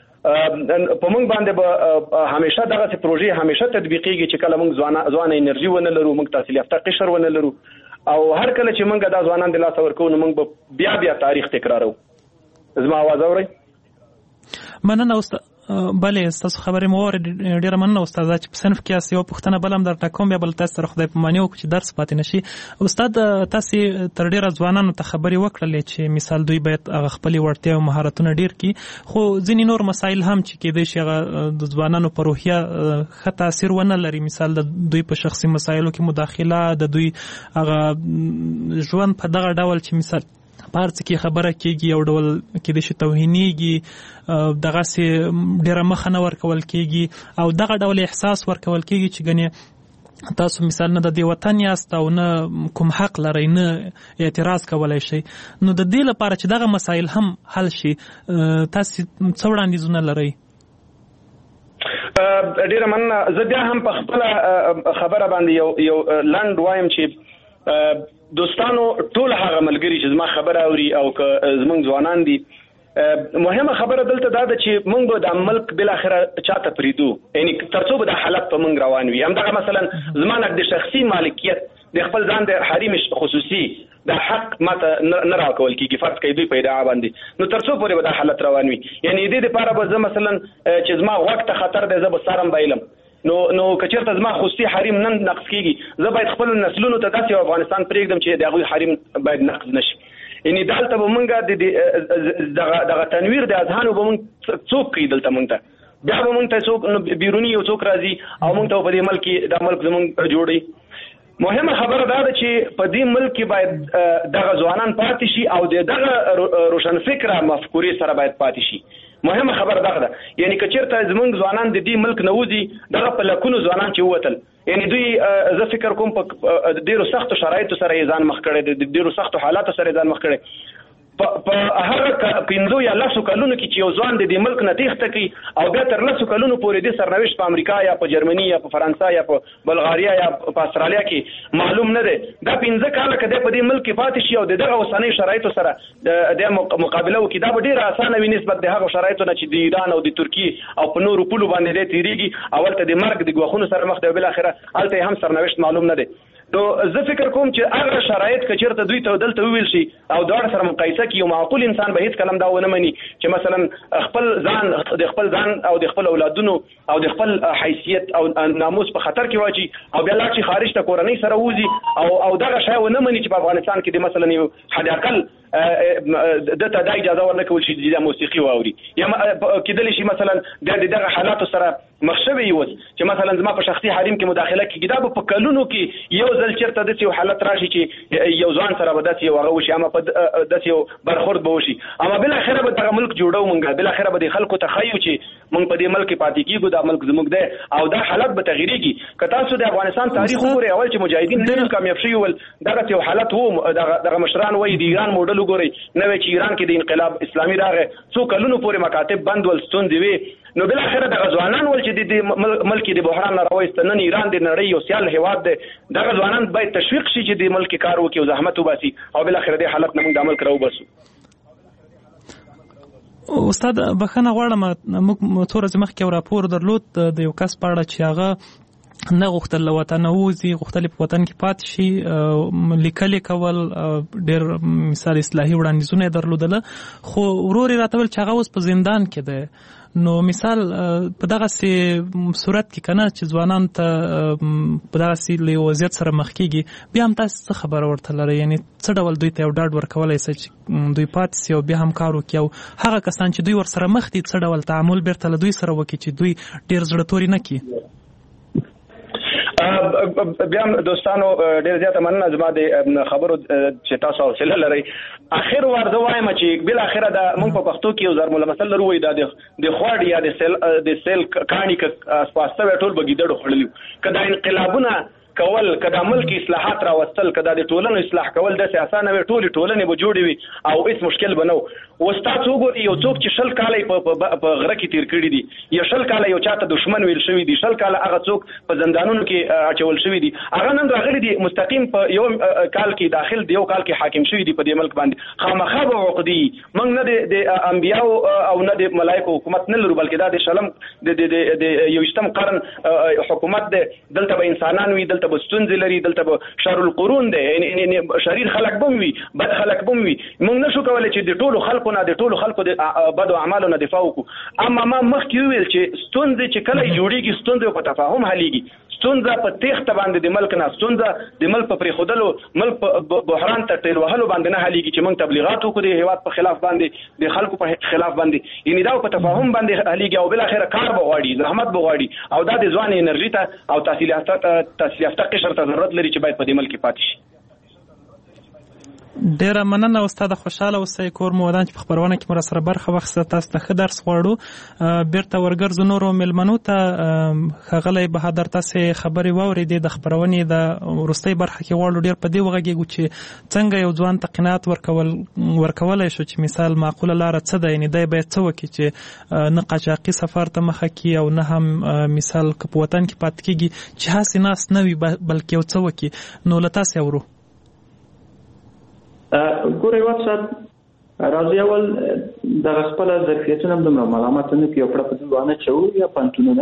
په موږ باندې به همیشه دغه پروژې همیشه تطبیقيږي چې کله موږ ځوان انرژي ونه لرو موږ تحصیل یافته قشر ونه لرو او هر کله چې موږ دا ځوانان د لاس ورکو نو موږ به بیا تاریخ تکرارو زما आवाज اوري مننه استاد بله تاسو خبرې مو ډیره مننه استاد چې په صنف کې یو پوښتنه بلم درته کوم بیا بل تاسو سره خدای په معنی وکړي چې درس پاتې نشي استاد تاسو تر ډیره ځوانانو ته خبرې وکړلې چې مثال دوی باید هغه خپل وړتیا او مهارتونه ډیر کړي خو ځینې نور مسایل هم چې کېدای شي هغه د ځوانانو په روحیه ښه تاثیر ونه لري مثال د دوی په شخصي مسایلو کې مداخله د دوی هغه ژوند په دغه ډول چې مثال پارڅ کې خبره کېږي او ډول کې د شي توهینیږي دغه سي ډیره مخه نه ورکول کېږي او دغه ډول احساس ورکول کېږي چې غني تاسو مثال نه د دې وطن یاست او نه کوم حق لرئ نه اعتراض کولای شئ نو د دې لپاره چې دغه مسایل هم حل شي تاسو څو وړاندیزونه لرئ ډیره مننه زه بیا هم په خپل خبره باندې یو لاند وایم چې دوستانو ټول هغه ملګری چې زما خبره اوري او که زمونږ ځوانان دي مهمه خبره دلته دا ده چې موږ به د ملک بل اخره چاته پریدو یعنی ترڅو به د حالت په موږ روان وي همدغه مثلا زمانه د شخصي مالکیت د خپل ځان د حریم خصوصي د حق ماته نه راکول کیږي فرض کړئ دوی پیدا باندې نو ترڅو پورې به د حالت روان وي یعنی دې لپاره به زه مثلا چې زما وخت خطر دی زه به سارم بایلم نو کچرته زما خصوصي حریم نن نقص کیږي زه باید خپل نسلونو ته داسې افغانستان پرېږدم چې دغه حریم باید نقص نشي یعنی دلته به مونږه دغه تنویر د اذهان به مونږ څوک کوي دلته مونږ ته بیا به مونږ ته څوک بیرونی یو څوک راځي او مونږ ته په دې ملک د ملک زمونږ جوړي مهمه خبره دا ده چې په دې ملک کې باید دغه ځوانان پاتې شي او دغه روشن فکره مفکورې سره باید پاتې شي مهمه خبره دا ده یعنی کچرته زمونږ ځوانان د دې ملک نوځي دغه په لکونو ځوانان چې ووتل یعنی دوی زه فکر کوم په ډیرو سختو شرایطو سره ځان مخ کړي د ډیرو سختو حالاتو سره ځان مخ کړي په هغه 15 یا 10 کلونو کې چې یو ځوان د دې ملک نه تېښته کوي او بیا تر 10 کلونو پورې د سرنوشت په امریکا یا په جرمني یا په فرانسه یا په بلغاریا یا په استرالیا کې معلوم نه دی دا 15 کاله کده په دې ملک کې پاتې شي او دغه اوسنۍ شرایطو سره د مقابله وکړي دا به ډیره اسانه وي نسبت د هغه شرایطو نه چې د ایران او د ترکیه او په نورو پولو باندې د تیریږي اول ته د مرګ د غوښونو سره مخ دی بل اخره الته هم سرنوشت معلوم نه دی نو زه فکر کوم چې هغه شرایط کچرته دوی ته دلته ویل شي او دا سره مقایسه کوي یو معقول انسان به هیڅ کلم دا ونه مني چې مثلا خپل ځان او د خپل اولادونو او د خپل حیثیت او ناموس په خطر کې واچي او بیا لاړ شي خارج ته کورنۍ سره وځي او دغه شی ونه مني چې په افغانستان کې د مثلا یو حد اقل دته د اجازه ورنکول شي د موسیقي واوري یا کېدل شي مثلا د دغه حالاتو سره مخشوي اوس چې مثلا زما په شخصي حریم کې مداخله کیږي دا په کلونو کې یو ځل چیرته د یو حالت راشي چې یو ځوان سره به داسې یو هغه وشي اما په داسې یو برخورد به وشي اما بل اخره به دغه ملک جوړو مونږ بل اخره به د خلکو ته خایو چې مونږ په دې ملک پاتې کیږو دا ملک زموږ دی او دا حالت به تغیریږي که تاسو د افغانستان تاریخ وګورئ اول چې مجاهدین ډېر کامیاب شوي ول دغه یو حالت وو دغه مشران وایي د ایران موډل وګورئ نوې چې ایران کې د انقلاب اسلامي راغی څو کلونو پورې مکاتب بند ول ستونزې وي نو بل اخره دغه ځوانان ول چې د ملک د بحران نه راوېست نن ایران د نړۍ یو سیال هیواد دی دغه ځوانان باید تشویق شي چې د ملک کار وکړي او زحمت وباسي او بل اخره د حالت نه موږ د ملک راوباسو. استاد بخښنه غواړم موږ څو ورځې مخکې یو راپور درلود د یو کس په اړه چې هغه نه غوښتل له وطنه ووځي غوښتل په وطن کې پاتې شي لیکل کول ډېر مثال اصلاحي وړاندیزونه یې درلودله خو ورور یې راته ویل چې هغه اوس په زندان کې دی نو مثال په دغسې صورت کې که نه چې ځوانانو ته په دغسې له یو وضعیت سره مخ کېږي بیا هم تاسو څه خبره ورته لرئ یعنې څه ډول دوی ته یو ډاډ ورکولی سئ چې دوی پاتې سي او بیا هم کار وکړي او هغه کسان چې دوی ورسره مخ دي څه ډول تعامل بیرته له دوی سره وکړي چې دوی ډېر زړه توري نه کړي. بیا دوستانو ډېر زیاته مننه زما د خبرو چې تاسو حوصله لرئ اخر وار زه وایم چې بل اخره د موږ په پښتو کې یو ضرب المثل لرو وایي دا د خوړ یا د سیل کاڼي اسپاسته ټول بګیدړو خوړلي که دا انقلابونه کول کدا ملک اصلاحات راوستل کدا د ټولنو اصلاح کول د اسانه وي ټولنې به جوړې وي او هیڅ مشکل بنو وستاسو وګورئ یو څوک چې شل کاله په غره کې تیر کړی دي یو شل کاله یو چاته دشمن ویل شوی دي شل کاله هغه څوک په زندانونو کې اچول شوی دي هغه نن راغلي دي مستقیم په یو کال کې داخل دی یو کال کې حاکم شوی دي په دې ملک باندې خامخا به عقدي موږ نه د انبیاو او نه د ملائکه حکومت نه لرو بلکې دا د شلم د یوشتم قرن حکومت دلته به انسانان وي دلته به ستونزې لري دلته به شر القرون دی یعنی شریر خلک بم وي بد خلک بم وي موږ نشو کولای چې د ټولو خلکو نه د ټولو خلکو د بد اعمالو نه دفاع وکړو اما ما مخکې ویل چې ستونزې چې کله جوړیږي ستونزې په تفاهم حلېږي ستونزه په تېښته باندې د ملک نه ستونزه د ملک په پرېښودلو ملک په بحران ته ټېل وهلو باندې نه حلېږي چې موږ تبلیغات وکړو د هېواد په خلاف باندې د خلکو په خلاف باندې یعنې دا په تفاهم باندې حلېږي او بالاخره کار به غواړي زحمت به غواړي او دا د ځوان انرژي ته او تحصیل یافته قشر ته ضرورت لري چې باید په دې ملک کې پاتې شي. ډیره مننه استاد خوشاله اوسئ کور مو ودان چې په خبرونه کې مو سره برخه واخیسته تاسو ته ښه درس غواړو بیرته ورګرځو نورو مېلمنو ته ښاغلی بهادر تاسې خبرې واورېدې د خپرونې د وروستۍ برخه کې غواړو ډېر په دې وغږېږو چې څنګه یو ځوان ته قناعت ورکولی شو چې مثال معقوله لاره څه ده یعنې دی باید څه وکړي چې نه قاچاقي سفر ته مخه کړي او نه هم مثال که په وطن کې پاتې کېږي چې هسې ناست نه وي بلکې یو څه وکړي نو له تاسې اورو. ګورئ واتساپ راځي اول دغه خپله ظرفیتونه هم دومره ملامت نه کړي او پړه په دوی وانه چوو یا پوهنتونونه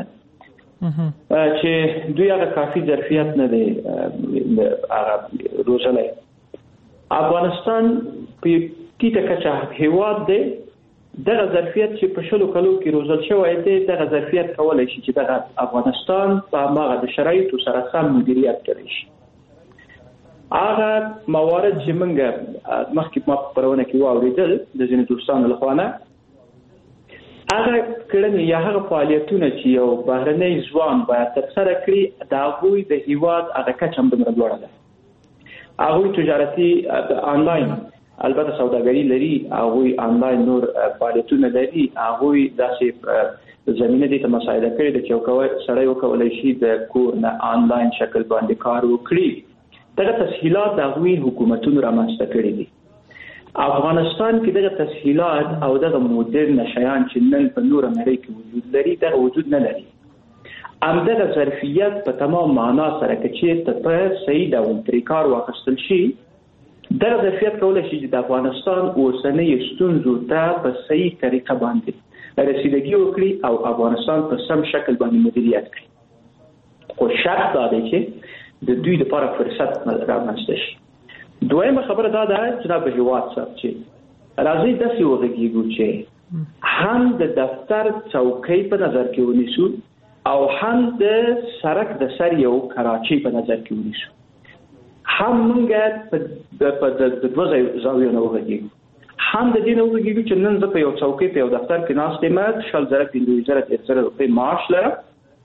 چې دوی هغه کافي ظرفیت نه دی هغه روزلی. افغانستان په ټیټه کچه هېواد دی دغه ظرفیت چې په شلو کلو کې روزل شوی دی دغه ظرفیت کولی شي چې دغه افغانستان په هماغه د شرایطو سره سم مدیریت کولی شي. هغه موارد چې موږ مخکې ما په خپرونه کې واورېدل د ځینې دوستانو لخوا نه هغه کړنې یا هغه فعالیتونه چې یو بهرنی ځوان باید ترسره کړي د هغوی د هېواد هغه کچه هم دومره لوړه ده. هغوی تجارتي آنلاین البته سوداګري لري هغوی آنلاین نور فعالیتونه لري هغوی داسې زمینه دې ته مساعده کړې ده چې یو سړی وکولی شي د کور نه آنلاین شکل باندې کار وکړي. دغه تسهیلات د هغوی حکومتونو رامنځته کړي دي. افغانستان کې دغه تسهیلات او دغه مدرن شیان چې نن په نوره نړۍ کې وجود لري دغه وجود نه لري. همدغه ظرفیت په تمام معنا سره که چېرته په صحیح ډول ترې کار واخیستل شي دغه ظرفیت کولی شي چې د افغانستان اوسنۍ ستونزو ته په صحیح طریقه باندې رسیدګي وکړي او افغانستان په سم شکل باندې مدیریت کړي. خو شرط دا دی چې د دوی لپاره فرصت رامنځته شي. دویمه خبره دا ده جناب هیواد صاحب چې راځئ داسې وغږېږو چې هم د دفتر څوکۍ په نظر کې ونیسو او هم د سړک د سر یو کراچۍ په نظر کې ونیسو. هم موږ په د دوه زاویو نه وغږېږو هم د دې نه وغږېږو چې نن زه په یو څوکۍ په یو دفتر کې ناست یم 100,000 15,000 روپۍ معاش لرم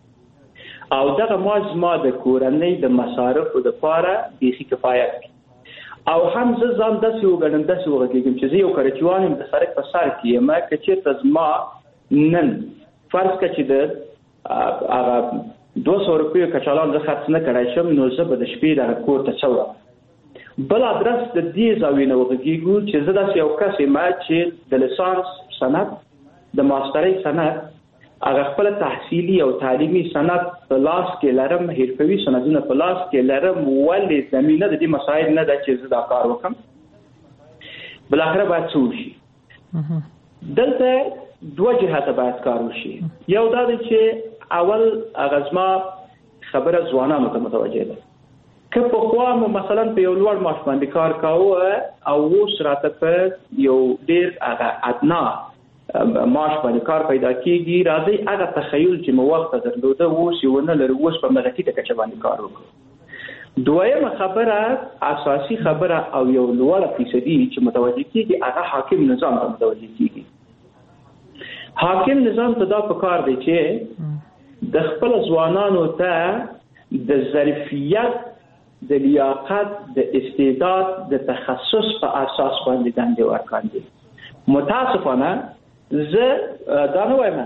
او دغه ماج ما د کورنۍ د مصارفو لپاره بیخي کفایت کوي. او هم زه ځان داسې وګڼم داسې وغږېږم چې زه یو کړچوان یم د سړک په سر کې یم که چېرته زما نن فرض کړه چې د هغه 200 روپیو کچالان زه خرڅ نه کړی شم نو زه به د شپې دغه کور ته څه وړم. بل ادرس د دې زاویې نه وغږېږو چې زه داسې یو کس یم چې د لیسانس سند د ماسترۍ سند هغه خپل تحصیلي او تعلیمي سند په لاس کې لرم، حرفوي سندونه په لاس کې لرم، ولې زمینه د دې مسایل نه ده چې زه دا کار وکړم. بالاخره باید څه وشي؟ دلته دوه جهته باید کار وشي. یو دا دی چې اول هغه زما خبره ځوانانو ته متوجه ده. که پخوا مو مثلا په یو لوړ معاش باندې کار کاوه او اوس راته په یو ډېر هغه ادنا معاش باندې کار پیدا کیږي، راځي هغه تخیل چې مو وخت درلوده اوس یې ونه لرو، اوس په همدغه ټیټه کچه باندې کار وکړو. دویمه خبره، اساسي خبره او یو لوړه فیصدي چې متوجه کیږي هغه حاکم نظام ته متوجه کیږي. حاکم نظام ته دا پکار دی چې د خپل ځوانانو ته د ظرفیت، د لیاقت، د استعداد، د تخصص په اساس باندې دندې ورکړي. متاسفانه زه دا نه وایم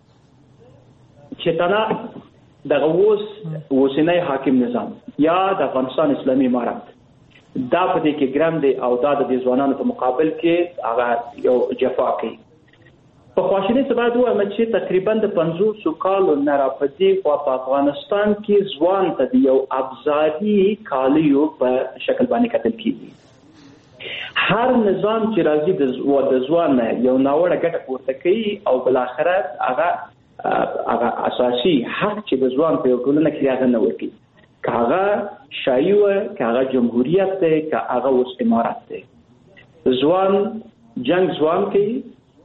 چې تنه دغه اوسنی حاکم نظام یا د افغانستان اسلامي امارت دا په دې کې ګرام دی او دا د ځوانانو په مقابل کې هغه یو جفا کوي. په خواشینۍ سره باید ووایم چې تقریبا د 500 کالو نه راپدې خوا په افغانستان کې ځوان ته د یو ابزاري کالیو په شکل باندې کتل کېږي. هر نظام چې راځي د ځوان نه یو ناوړه ګټه پورته کوي او بالاخره هغه اساسي حق چې د ځوان په یو ټولنه کې هغه نه ورکوي، که هغه شایي وه، که هغه جمهوریت دی، که هغه اوس امارت دی. ځوان جنگ ځوان کوي،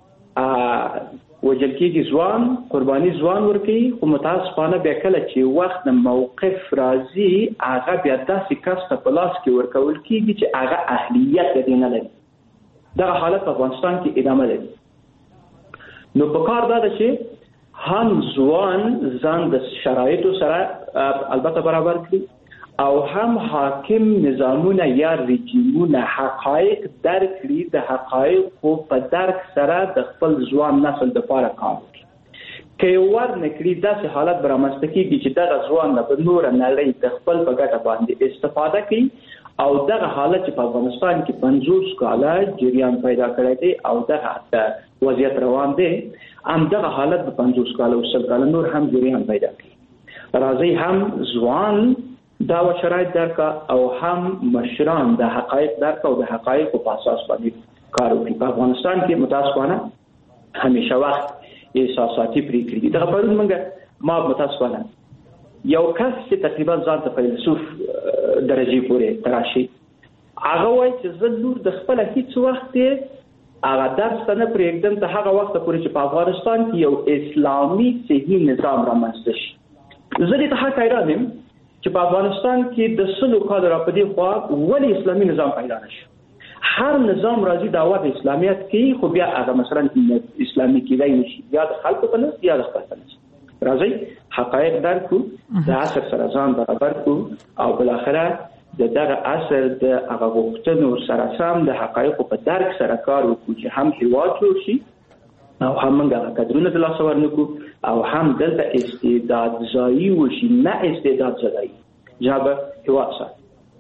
وجل کېږي ځوان، قرباني ځوان ورکوي، خو متاسفانه بیا کله چې وخت د موقف راځي هغه بیا داسې کس ته په لاس کې ورکول کېږي چې هغه اهلیت د دې نه لري. دغه حالت په افغانستان کې ادامه لري. نو په کار دا ده چې هم ځوان ځان د شرایطو سره البته برابر کړي او هم حاکم نظامونه یا رژیمونه حقایق درک کړي، د حقایقو په درک سره د خپل ځوان نسل لپاره کار وکړي. که یې ورنه کړي داسې حالت به رامنځته کېږي چې دغه ځوان به نوره نړۍ د خپل په ګټه باندې استفاده کوي او دغه حالت چې په افغانستان کې 50 کاله جریان پیدا کړی دی او دغه وضعیت روان دی، همدغه حالت په 50 کاله او 100 کاله نور هم جریان پیدا کوي. راځي هم ځوان دا و شرایط درکا او هم مشران د حقایق درکا او د حقایق په اساس باندې کار وکړي. په افغانستان کې متاسفانه همیشه وخت احساساتي پریکړې دي. دغه پرون ما متاسفانه یو کس چې تقریبا ځان ته فیلسوف درجه پورې تراشي هغه وایي چې زه نور د خپل هیڅ وخت هغه درس نه پرېږدم ته هغه وخت پورې چې په افغانستان کې یو اسلامي صحیح نظام رامنځته شي. زه دې ته حق حیران یم چې په افغانستان کې د 100 کالو راپدې خوا ولې اسلامي نظام پیدا نشي. هر نظام راځي دعوت اسلامیت کوي خو بیا هغه مثلا اسلامي کېدای نشي، یا د خلکو په نس یا د خپل په نس. راځي حقایق درک کړو، د عصر سره ځان برابر کړو او بالاخره دغه عصر د هغه غوښتنو سره سم د حقایقو په درک سره کار وکړو چې هم هیواد جوړ شي او هم موږ هغه قدرونه د لاسه ورنکړو او هم دلته استعداد ځایي وشي، نه استعداد ځایي جواب هیواد سره.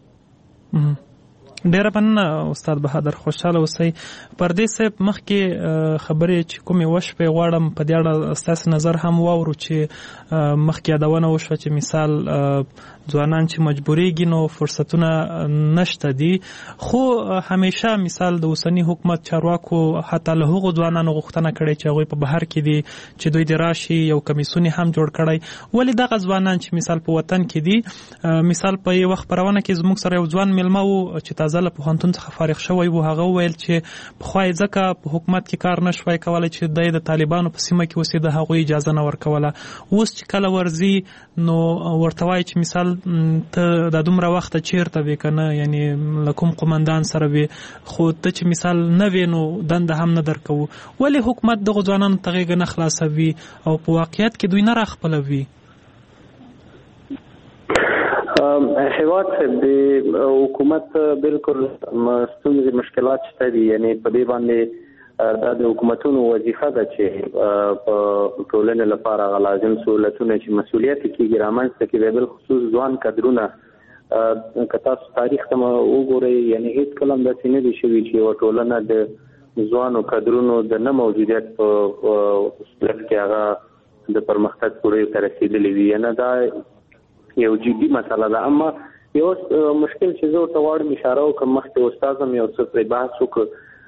ډیر مننه استاد بهادر، خوشاله اوسئ. پردې صاحب مخکې خبرې چې کومې وشوې غواړم په دې اړه ستاسو نظر هم واورو چې مخکې یادونه وشوه چې مثال ځوانان چې مجبوریږي نو فرصتونه نشته دي، خو همیشه مثال د اوسنی حکومت چارواکو حتی له هغو ځوانانو غوښتنه کړې چې هغوی په بهر کې دي چې دوی د راشي یو کمیسیون هم جوړ کړی. ولې دغه ځوانان چې مثال په وطن کې دي، مثال په یو وخت خبرونه کې زموږ سره یو ځوان میلمه و چې تازه له پوهنتون څخه فارغ شوی و، هغه وویل چې پخوا یې ځکه په حکومت کې کار نشوی کولی چې د طالبانو په سیمه کې اوسېده، هغوی اجازه نه ورکوله. اوس چې کله ورځي نو ورته وایي چې مثال ته د دومره وخته چیرته وې که نه، یعنی له کوم قمندان سره وې، خو ته چې مثال نه وې نو دنده هم نه درکوو. ولې حکومت دغو ځوانانو ته غېږه نه خلاصوي او په واقعیت کې دوی نه راخپلوي؟ هیواد د حکومت بالکل ستونزې مشکلات شته دي، یعنی په دې باندې دا د حکومتونو وظیفه ده چې په ټولنې لپاره لازم سہولتونه چې مسؤلیت کېږي رامنځته کړي، بالخصوص ځوان کډرونه. که تاسو تاریخ ته وګورئ، یعنی هیڅ کله هم داسې نه دي شوي چې یوه ټولنه د ځوانو کډرونو د نه موجودیت په صورت کې هغه د پرمختګ پوړیو ته رسېدلې وي. نه دا یو جدي مسله ده. اما یو مشکل چې زه ورته غواړم اشاره وکړم، مخکې استاد هم یو څه پرې بحث وکړ،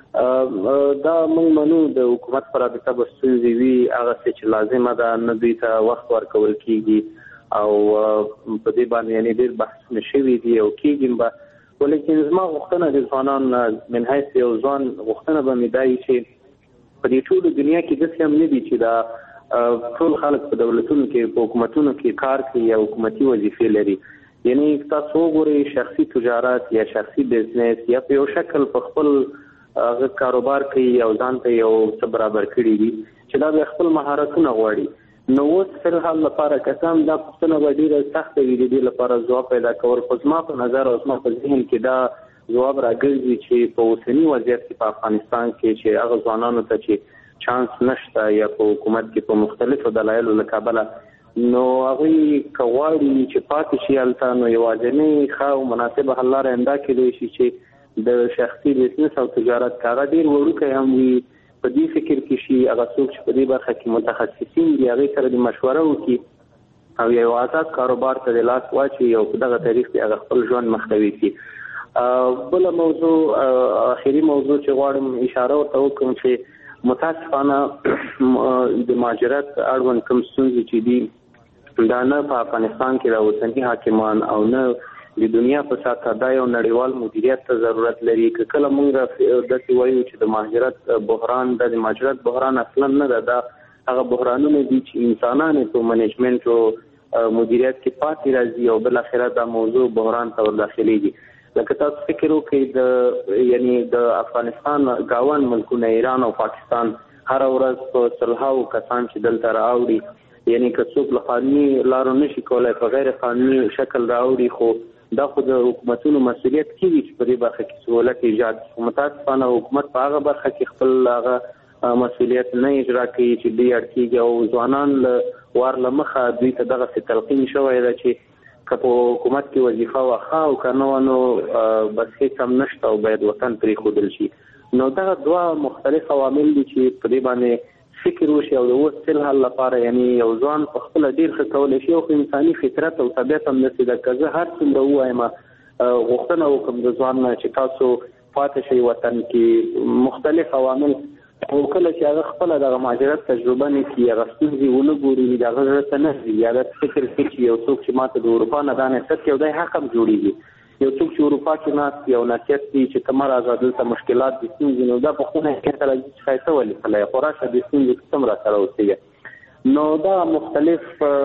دا موږ منو د حکومت پر رابطه به ستونزې وي، هغه څه چې لازمه ده نه دوی ته وخت ورکول کېږي او په دې باندې یعنې ډېر بحثونه شوي دي او کېږي به. ولیکن زما غوښتنه د ځوانان من حیث یو ځوان غوښتنه به مې دا وي چې په دې ټولو دنیا کې داسې هم نه دي چې دا ټول خلک په دولتونو کې په حکومتونو کې کار کوي یا حکومتي وظیفې لري. یعنی تاسو وګورئ شخصي تجارت یا شخصي بزنس یا په یو شکل په خپل کاروبار کوي او ځان ته یو څه برابر کړي دي چې دا به خپل مهارتونه غواړي. نو اوس فلحال لپاره کسان دا پوښتنه به ډېره سخته وي د دې لپاره ځواب پیدا کول. خو زما په نظر او زما په ذهن کې دا ځواب راګرځي چې په اوسني وضعیت کې په افغانستان کې چې هغه ځوانانو ته چې چانس نشته یا په حکومت کې په مختلفو دلایلو له کبله، نو هغوی که غواړي چې پاتې شي هلته، نو یوازینۍ ښه او مناسبه حل لاره همدا کېدای شي چې د شخصي بزنس او تجارت که هغه ډېر وړوکی هم وي په دې فکر کې شي، هغه څوک چې په دې برخه کې متخصصین دي هغوی سره د مشوره وکړي او یو آزاد کاروبار ته د لاس واچوي او په دغه طریق کې هغه خپل ژوند مخته کړي. بله موضوع آخري موضوع چې غواړم اشاره ورته وکړم چې متاسفانه د مهاجرت اړوند کوم ستونزې چې دي دا نه په افغانستان کې د اوسني حاکمان او نه د دنیا په ساته دا یو نړیوال مدیریت ته ضرورت لري. که کله موږ داسې وایو چې د مهاجرت بحران د مهاجرت بحران اصلا نه ده، دا هغه بحرانونه دي چې انسانان په منیجمنت او مدیریت کې پاتې راځي او بالاخره دا موضوع بحران ته ورداخلېږي. لکه تاسو فکر وکړئ یعنی د افغانستان ګاونډ ملکونه ایران او پاکستان هر ورځ په سلهاو کسان چې دلته راوړي، یعنی که څوک له قانوني لارو نشي کولی په غیر قانوني شکل راوړي، خو دا خو د حکومتونو مسؤلیت کېږي چې په دې برخه کې سهولت ایجاد شي. متاسفانه حکومت په هغه برخه کې خپل هغه مسؤلیت نه اجرا کوي چې دوی اړ کېږي او ځوانان له وار له مخه دوی ته دغسې تلقین شوی ده چې که په حکومت کې وظیفه واخا او که نه وه نو بس هېڅ هم نشته او باید وطن پرېښودل شي. نو دغه دوه مختلف عوامل دي چې په دې باندې فکر وشي او د اوس فلحال لپاره یعنی یو ځوان په خپله ډېر ښه کولی شي او انساني فطرت او طبیعت هم داسې ده. که زه هر څومره ووایم غوښتنه وکړم د ځوان نه چې تاسو پاتې شئ وطن کې، مختلف عوامل او کله چې هغه خپله دغه مهاجرت تجربه نه کړي، هغه ستونزې ونه ګوري، د هغه زړه ته نه ځي، یا فکر کوي چې یو څوک چې ماته د اروپا نه دا نصیحت کوي دی حق هم جوړېږي. یو څوک چې اروپا کې ناست یو نصیحت کوي چې ته مه راځه دلته مشکلات دي ستونزې، نو دا پوښتنه یې کوي ته راځي چې ښایسته ولیکلی خو راشه دې ستونزې ته هم راسره اوسېږه. نو دا مختلف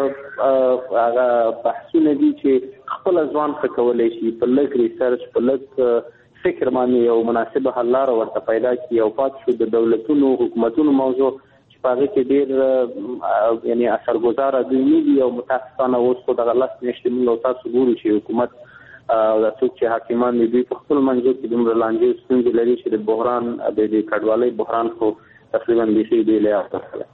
هغه بحثونه دي چې خپله ځوان ښه کولی شي په لږ ریسرچ په لږ فکر باندې یو مناسبه حل لاره ورته پیدا کړي او پاتې شو د دولتونو حکومتونو موضوع چې په هغې کې ډېر یعنې اثرګذاره دوی نه دي. او متاسفانه اوس خو دغه لس میاشتې موږ او تاسو ګورو چې حکومت او دا څوک چې حاکمان دي دوی په خپل منځو کې دومره لانجې ستونزې لري چې د بحران د کډوالۍ بحران خو تقریبا بیخي دوی له یاد کړی.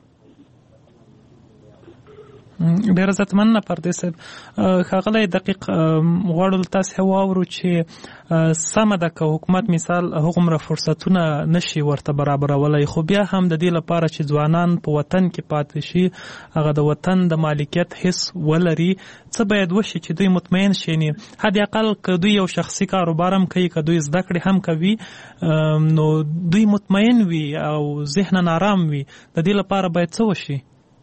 ډېر عزتمنه پردې صاحب، ښاغلی دقیق غواړو تاسې واورو چې سمه ده که حکومت مثال هغومره فرصتونه نشي ورته برابرولی، خو بیا هم د دې لپاره چې ځوانان په وطن کې پاتې شي، هغه د وطن د مالکیت حس ولري، څه باید وشي چې دوی مطمئن شي؟ حد اقل که دوی یو شخصي کاروبار هم کوي، که دوی زده کړې هم کوي، نو دوی مطمئن وي او ذهناً آرام وي. د دې لپاره باید څه وشي؟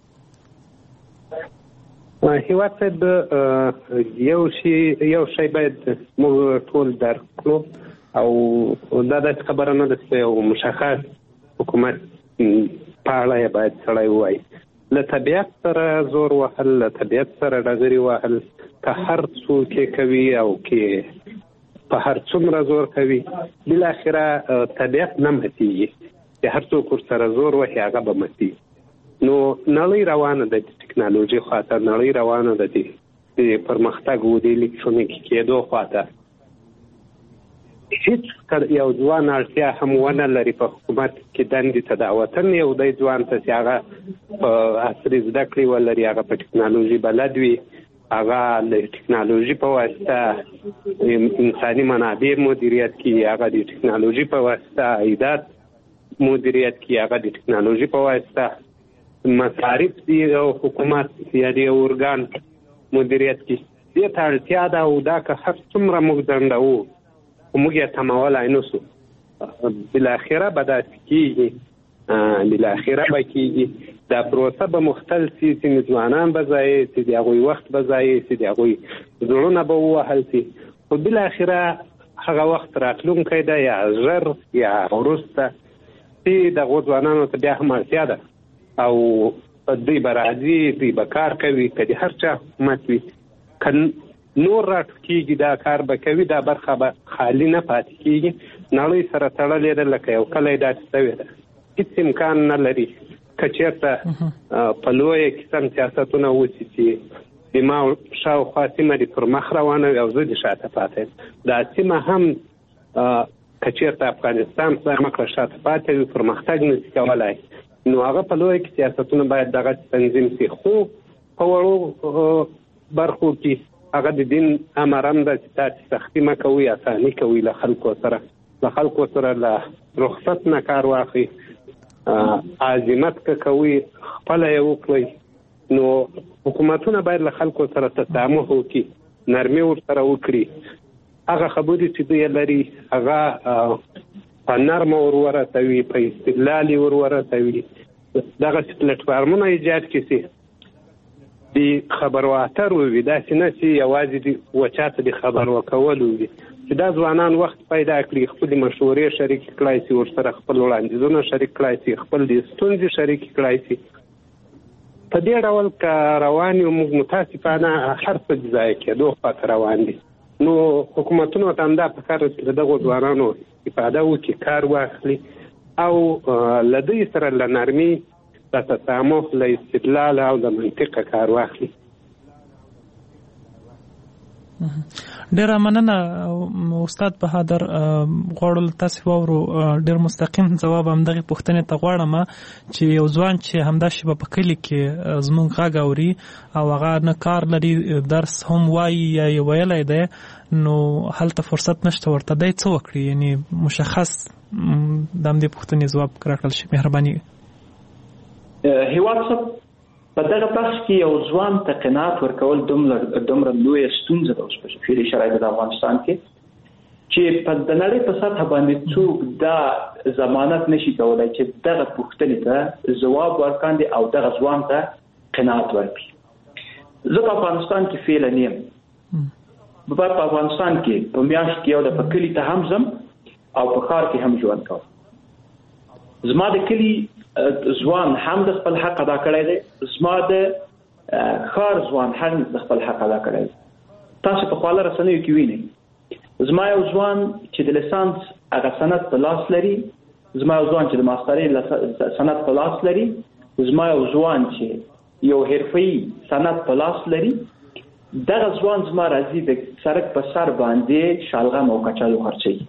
هیواد صاحب یو شی باید موږ ټول درک کړو او دا داسې خبره نه ده چې یو مشخص حکومت په اړه یې باید سړی ووایي. له طبیعت سره زور وهل، له طبیعت سره ډغرې وهل که هر څوک یې کوي او که په هر څومره زور کوي بالاخره طبیعت نه ماتېږي. چې هر څوک ورسره زور وهي هغه به ماتېږي. نو نړۍ روانه ده د ټکنالوژي خواته، نړۍ روانه ده د د پرمختګ و د الکترونیکي کېدو خواته هیڅ یو ځوان اړتیا هم ونه لري په حکومت کې دندې ته د وطن یو دی ځوان ته چې هغه په عصري زده کړې ولري، هغه په ټکنالوژي بلد وي، هغه د ټکنالوژي په واسطه انساني منابع مدیریت کړي، هغه د ټکنالوژي په واسطه عایدات مدیریت کړي، هغه د ټکنالوژي په واسطه مصارف دی او حکومت یا د ارګان مدیریت کړي. دې ته اړتیا ده او دا که هر څومره موږ ځنډوو موږ یې تمولی نه سو، بالاخره به داسې کېږي، بالاخره به کېږي. دا پروسه به مختل سي، ځینې ځوانان به ضایع سي، د هغوی وخت به ضایع سي، د هغوی زړونه به ووهل سي، خو بالاخره هغه وخت راتلونکی ده یا ژر یا وروسته چې دغو ځوانانو ته بیا هم اړتیا ده او دوی به راځي، دوی به کار کوي، که د هر چا حکومت وي، که نور راټوکېږي دا کار به کوي، دا برخه به خالي نه پاتې کېږي. نړۍ سره تړلې ده لکه یو کلی داسې شوې ده، هېڅ امکان نه لري که چېرته په لویه قسم سیاستونه وشي چې د ما شاوخوا سیمه دې پر مخ روانه وي او زه دې شاته پاتې یم. دا سیمه هم که چېرته افغانستان خدای مکړه شاته پاتې وي، پرمختګ نه شي کولی، نو هغه په لویه کې سیاستونه باید دغسې تنظیم شي. خو په وړو برخو کې هغه د دین امر هم ده چې تاسې سختي مه کوئ، اساني کوئ له خلکو سره له رخصت نه کار واخلئ، عزمت که کوئ خپله یې وکړئ. نو حکومتونه باید له خلکو سره تسامح وکړي، نرمي ورسره وکړي، هغه خبرې چې دوی لري هغه په نرمه ورورسوي، په استدلال یې ورورسوي، دغسې پلټفارمونه ایجاد کړي چې د خبرو اترو وي، داسې نه چې یوازې د وچاته د خبرو کولو وي، چې دا ځوانان وخت پیدا کړي، خپلې مشورې شریکې کړای شي، ورسره خپل وړاندیزونه شریک کړای شي، خپل د ستونزې شریکې کړای شي. په دې ډول که روان یو موږ متاسفانه هر څه د ضایع کېدو خواته روان دي. نو حکومتونو ته همدا پکار ده چې د دغو ځوانانو استفاده وکړي، کار واخلي او له دوی سره له نرمي، د تسامح، له استدلال او د منطقه کار واخلي. ډیره مننه استاد بهادر. غواړو تاسو واورو ډیر مستقیم ځواب هم دغه پوښتنې ته غواړم چې یو ځوان چې همدا شی په کلی کې زمونږ غږ اوري او هغه نه کار لري، درس هم وایي یا یې ویلی دی، نو هلته فرصت نشته ورته، دی څه وکړي؟ یعنی مشخص د همدې پوښتنې ځواب راکړل شي، مهرباني. هیواد صاحب په دغه بحث کې یو ځوان ته قناعت ورکول دومره لویه ستونزه ده اوس په شفیري شرایطو د افغانستان کې، چې په د نړۍ په سطحه باندې څوک دا ضمانت نشي کولی چې دغه پوښتنې ته ځواب ورکاندي او دغه ځوان ته قناعت ورکړي. زه په افغانستان کې فعلا یم، په افغانستان کې په میاشت کې یو د په کلي ته هم ځم او په ښار کې هم ژوند کوم. زما د کلي ځوان هم د خپل حق ادا کړی دی، زما د ښار ځوان هم د خپل حق ادا کړی دی. تاسو په خواله رسنیو کې وینئ، زما یو ځوان چې د لیسانس هغه سند په لاس لري، زما یو ځوان چې د ماسترۍ سند په لاس لري، زما یو ځوان چې یو حرفي سند په لاس لري. دغه ځوان زما راځي د سړک په سر باندې شالغم او کچالو خرڅوي.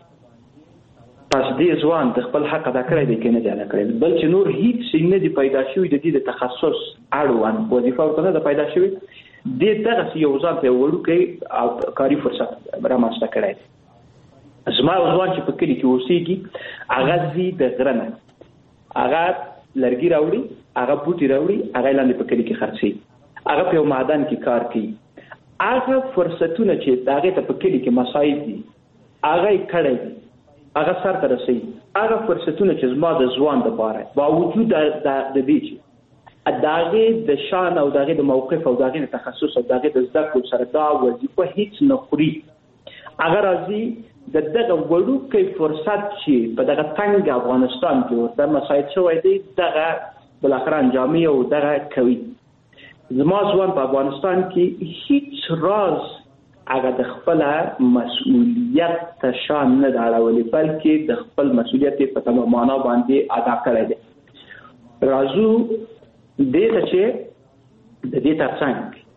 پس دې ځوان د خپل حق ادا کړی دی که نه دی ادا کړی، بل چې نور هیڅ شی نه دی پیدا شوي د دې د تخصص اړوند وظیفه ورته نه ده پیدا شوې، دې دغسې یو ځان ته یو وړوکی او کاري فرصت رامنځته کړی دی. زما یو ځوان چې په کلي کې اوسېږي، هغه ځي د غره نه، هغه لرګي راوړي، هغه بوټي راوړي، هغه یې لاندې په کلي کې خرڅوي، هغه په یو معدن کې کار کوي. هغه فرصتونه چې د هغې ته په کلي کې مساعد دي، هغه یې کړی دی، هغه سر ته رسوي. هغه فرصتونه چې زما د ځوان دپاره باوجود د دې چې د هغې د شان او د هغې د موقف او د هغې د تخصص او د هغې د زده کړو سره دا وظیفه هیڅ نه خوري، هغه راځي د دغه وړوکی فرصت چې په دغه تنګ افغانستان کې ورته مساعد شوی دی، دغه بالاخره انجامي او دغه کوي. زما ځوان په افغانستان کې هیڅ راز هغه د خپل مسؤلیت ته شان نه ده اړولی، بلکې د خپل مسؤلیت یې په تمام معنا باندې ادا کړی دی. راځو دې ته چې د دې ترڅنګ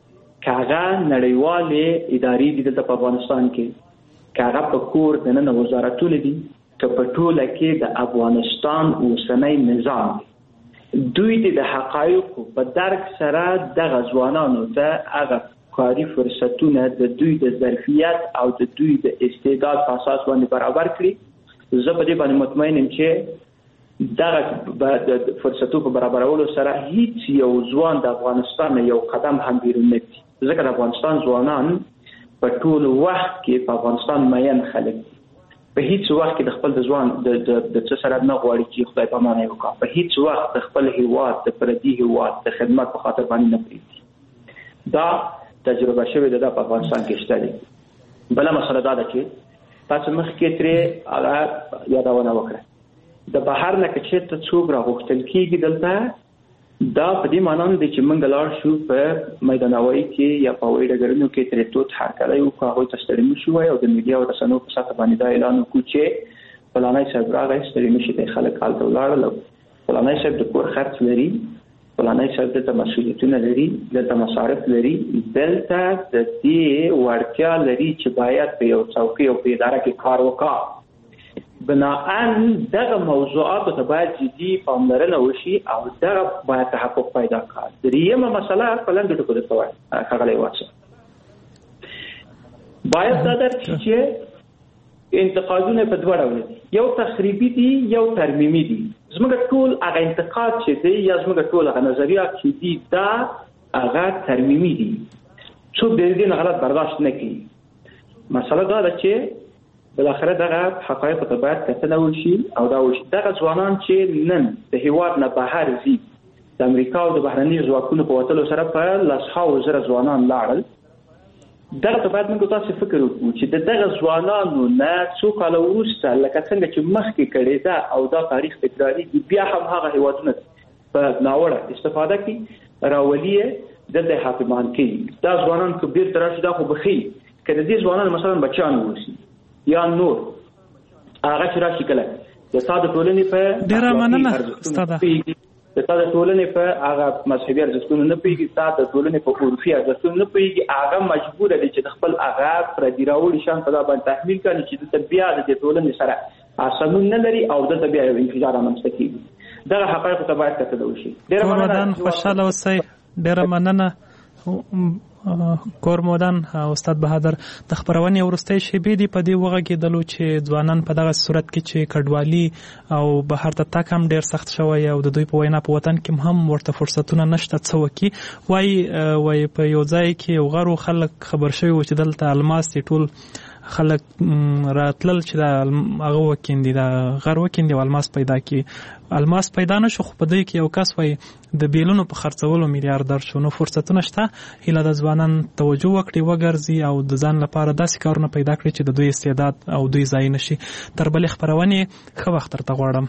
کاغه نړیوالې ادارې دي د افغانستان کې، کاغه په کور د نن وزارتونه دي، که په ټوله کې د افغانستان اوسنی نظام دوی د حقایقو په درک سره د ځوانانو ته هغه کاري فرصتونه د دوی د ظرفیت او د دوی د استعداد په اساس باندې برابر کړي. زه په دې باندې مطمئن یم چې دغه فرصتونو په برابرولو سره هیڅ یو ځوان د افغانستان یو قدم هم بیرون نه دی، ځکه د افغانستان ځوانان په ټول وخت کې په افغانستان مین خلک دي. په هیڅ وخت کې د خپل د ځوان د څه سره نه غواړي چې خدای په امان وکړي، په هیڅ وخت د خپل هیواد د پردي هیواد د خدمت په خاطر باندې نه پریږدي. دا تجربه شوې ده په افغانستان کې شته دي. بله مسله دا ده چې تاسو مخکې ترې هغه یادونه وکړه، د بهر نه که چېرته څوک راغوښتل کېږي دلته، دا په دې معنا نه دی چې موږ لاړ شو په میدانوي کې یا په هوایي ډګرونو کې ترې توت هرکلی وکړو، هغوی ته ستړي نه شو او د میډیا او رسنیو په سطح باندې دا اعلان وکړو چې فلانی صاحب راغی، ستړي نه شي، دی خلک هلته ولاړل، فلانی صاحب د کور خرڅ لري، فلانی صاحب دلته مسؤلیتونه لري، دلته مصارف لري، دلته د دې وړتیا لري چې باید په یو څوکۍ او په اداره کې کار وکړي. بناءً دغه موضوعاتو ته باید جدي پاملرنه وشي او دغه باید تحقق پیدا کړي. دریمه مسله په لنډو ټکو درته وایم ښاغلی واټسن، باید دا درک شي چې انتقادونه په دوه ډوله دي، یو تخریبي دي یو ترمیمي دي. زموږ ټول هغه انتقاد چې دی یا زموږ ټول هغه نظریات چې دي دا هغه ترمیمي دي، څوک د دې نه غلط برداشت نه کوي. مسله دا ده چې بالاخره دغه حقایقو ته باید کتنه وشي او دا وشي دغه ځوانان چې نن د هیواد نه بهر ځي، د امریکا او د بهرنیو ځواکونو په وتلو سره په لسهاوو زره ځوانان لاړل، دغه ته باید موږ تاسو فکر وکړو چې د دغه ځوانانو نه څو کاله وروسته لکه څنګه چې مخکې کړې ده او دا تاریخ تکرارېږي، بیا هم هغه هیوادونه په ناوړه استفاده کوي، راولي دلته حاکمان کوي. دا ځوانان که بیرته راشي دا خو بخي که د دې ځوانانو مثلا بچیان وروسي یا نور هغه چې راشي کله د تا د ټولنې په ډېره مننه استاده، د تا د ټولنې په هغه مذهبي ارزښتونو نه پوهېږي، تا د ټولنې په عرفي ارزښتونو نه پوهېږي، هغه مجبوره دی چې د خپل هغه پردي راوړي شیان په دا باندې تحمیل کړي چې دلته بیا د دې ټولنې سره سمون نه لري او دلته بیا یو انفجار رامنځته کېږي. دغه حقایقو ته باید کتنه وشي. ډېره مننه، خوشحاله اوسئ. ډېره مننه کورمودان استاد بهادر. د خبرونې وروستۍ شیبې دي په دې وغږېدلو چې ځوانان په دغه صورت کې چې کډوالي او بهر ته تګ هم ډېر سخت شوی او د دوی په وینا په وطن کې هم ورته فرصتونه نشته څه وکړي. وایي په یو ځای کې یو غرو خلک خبر شوي وو چې دلته الماس دي، ټول خلک راتلل چې دا هغه وکیندي، دا غر وکیندي او الماس پیدا کی. الماس پیدا نشو خو په دې کې یو کس وایي د بیلونو په خرڅولو میلیاردر شو. نو فرصتونه شته، هیله د ځوانان توجه وکړي، وګرځي او د ځان لپاره داسې کارونه پیدا کړي چې د دوی استعداد او دوی ضایع نشي. تر بلې خپرونې ښه وخت درته غواړم.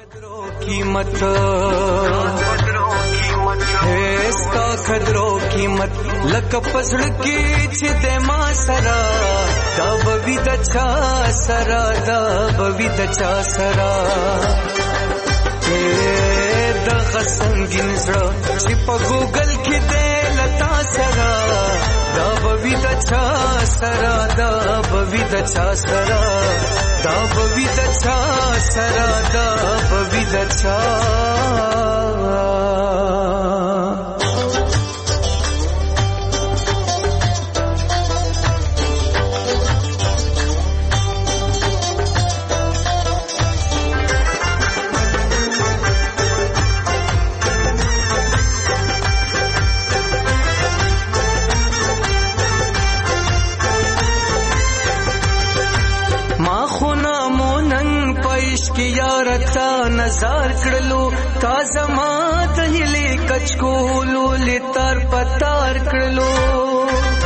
ستا خدرو قیمت لکه پسړ کې چې د ما سره دا بوي د چا سره، دا بوي د چا سره د غسنګین زړه چې په ګوګل کې د لتا سره، دا بوي د چا سره، دا بوي د چا سره، دا بوي د چا سره، دا بوي د چا. نظر کړلو تا زما د هلي کچکولو لتر پتار کړلو،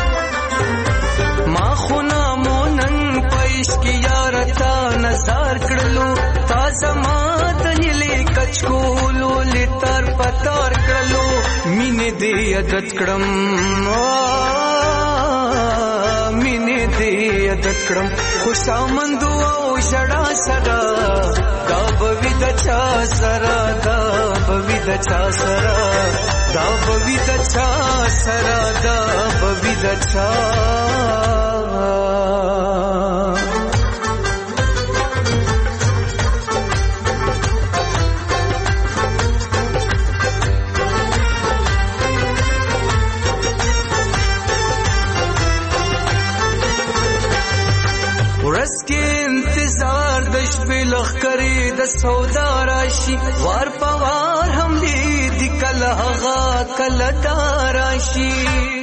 ما خو نامو نن پېش کې یار تا نظر کړلو تا زما د هلي کچکولو لتر پتار کړلو. مینې دې عادت کړم، مینې دې عادت زینت کړم خوشامند او شړا سره دا بوي د چا سره دا بوي د چا سره دا بوي د چا سره دا بوي د چا ورس کې انتظار د شپې لخرې د سودا راشي وار په وار هم دې کله هغه کله دا راشي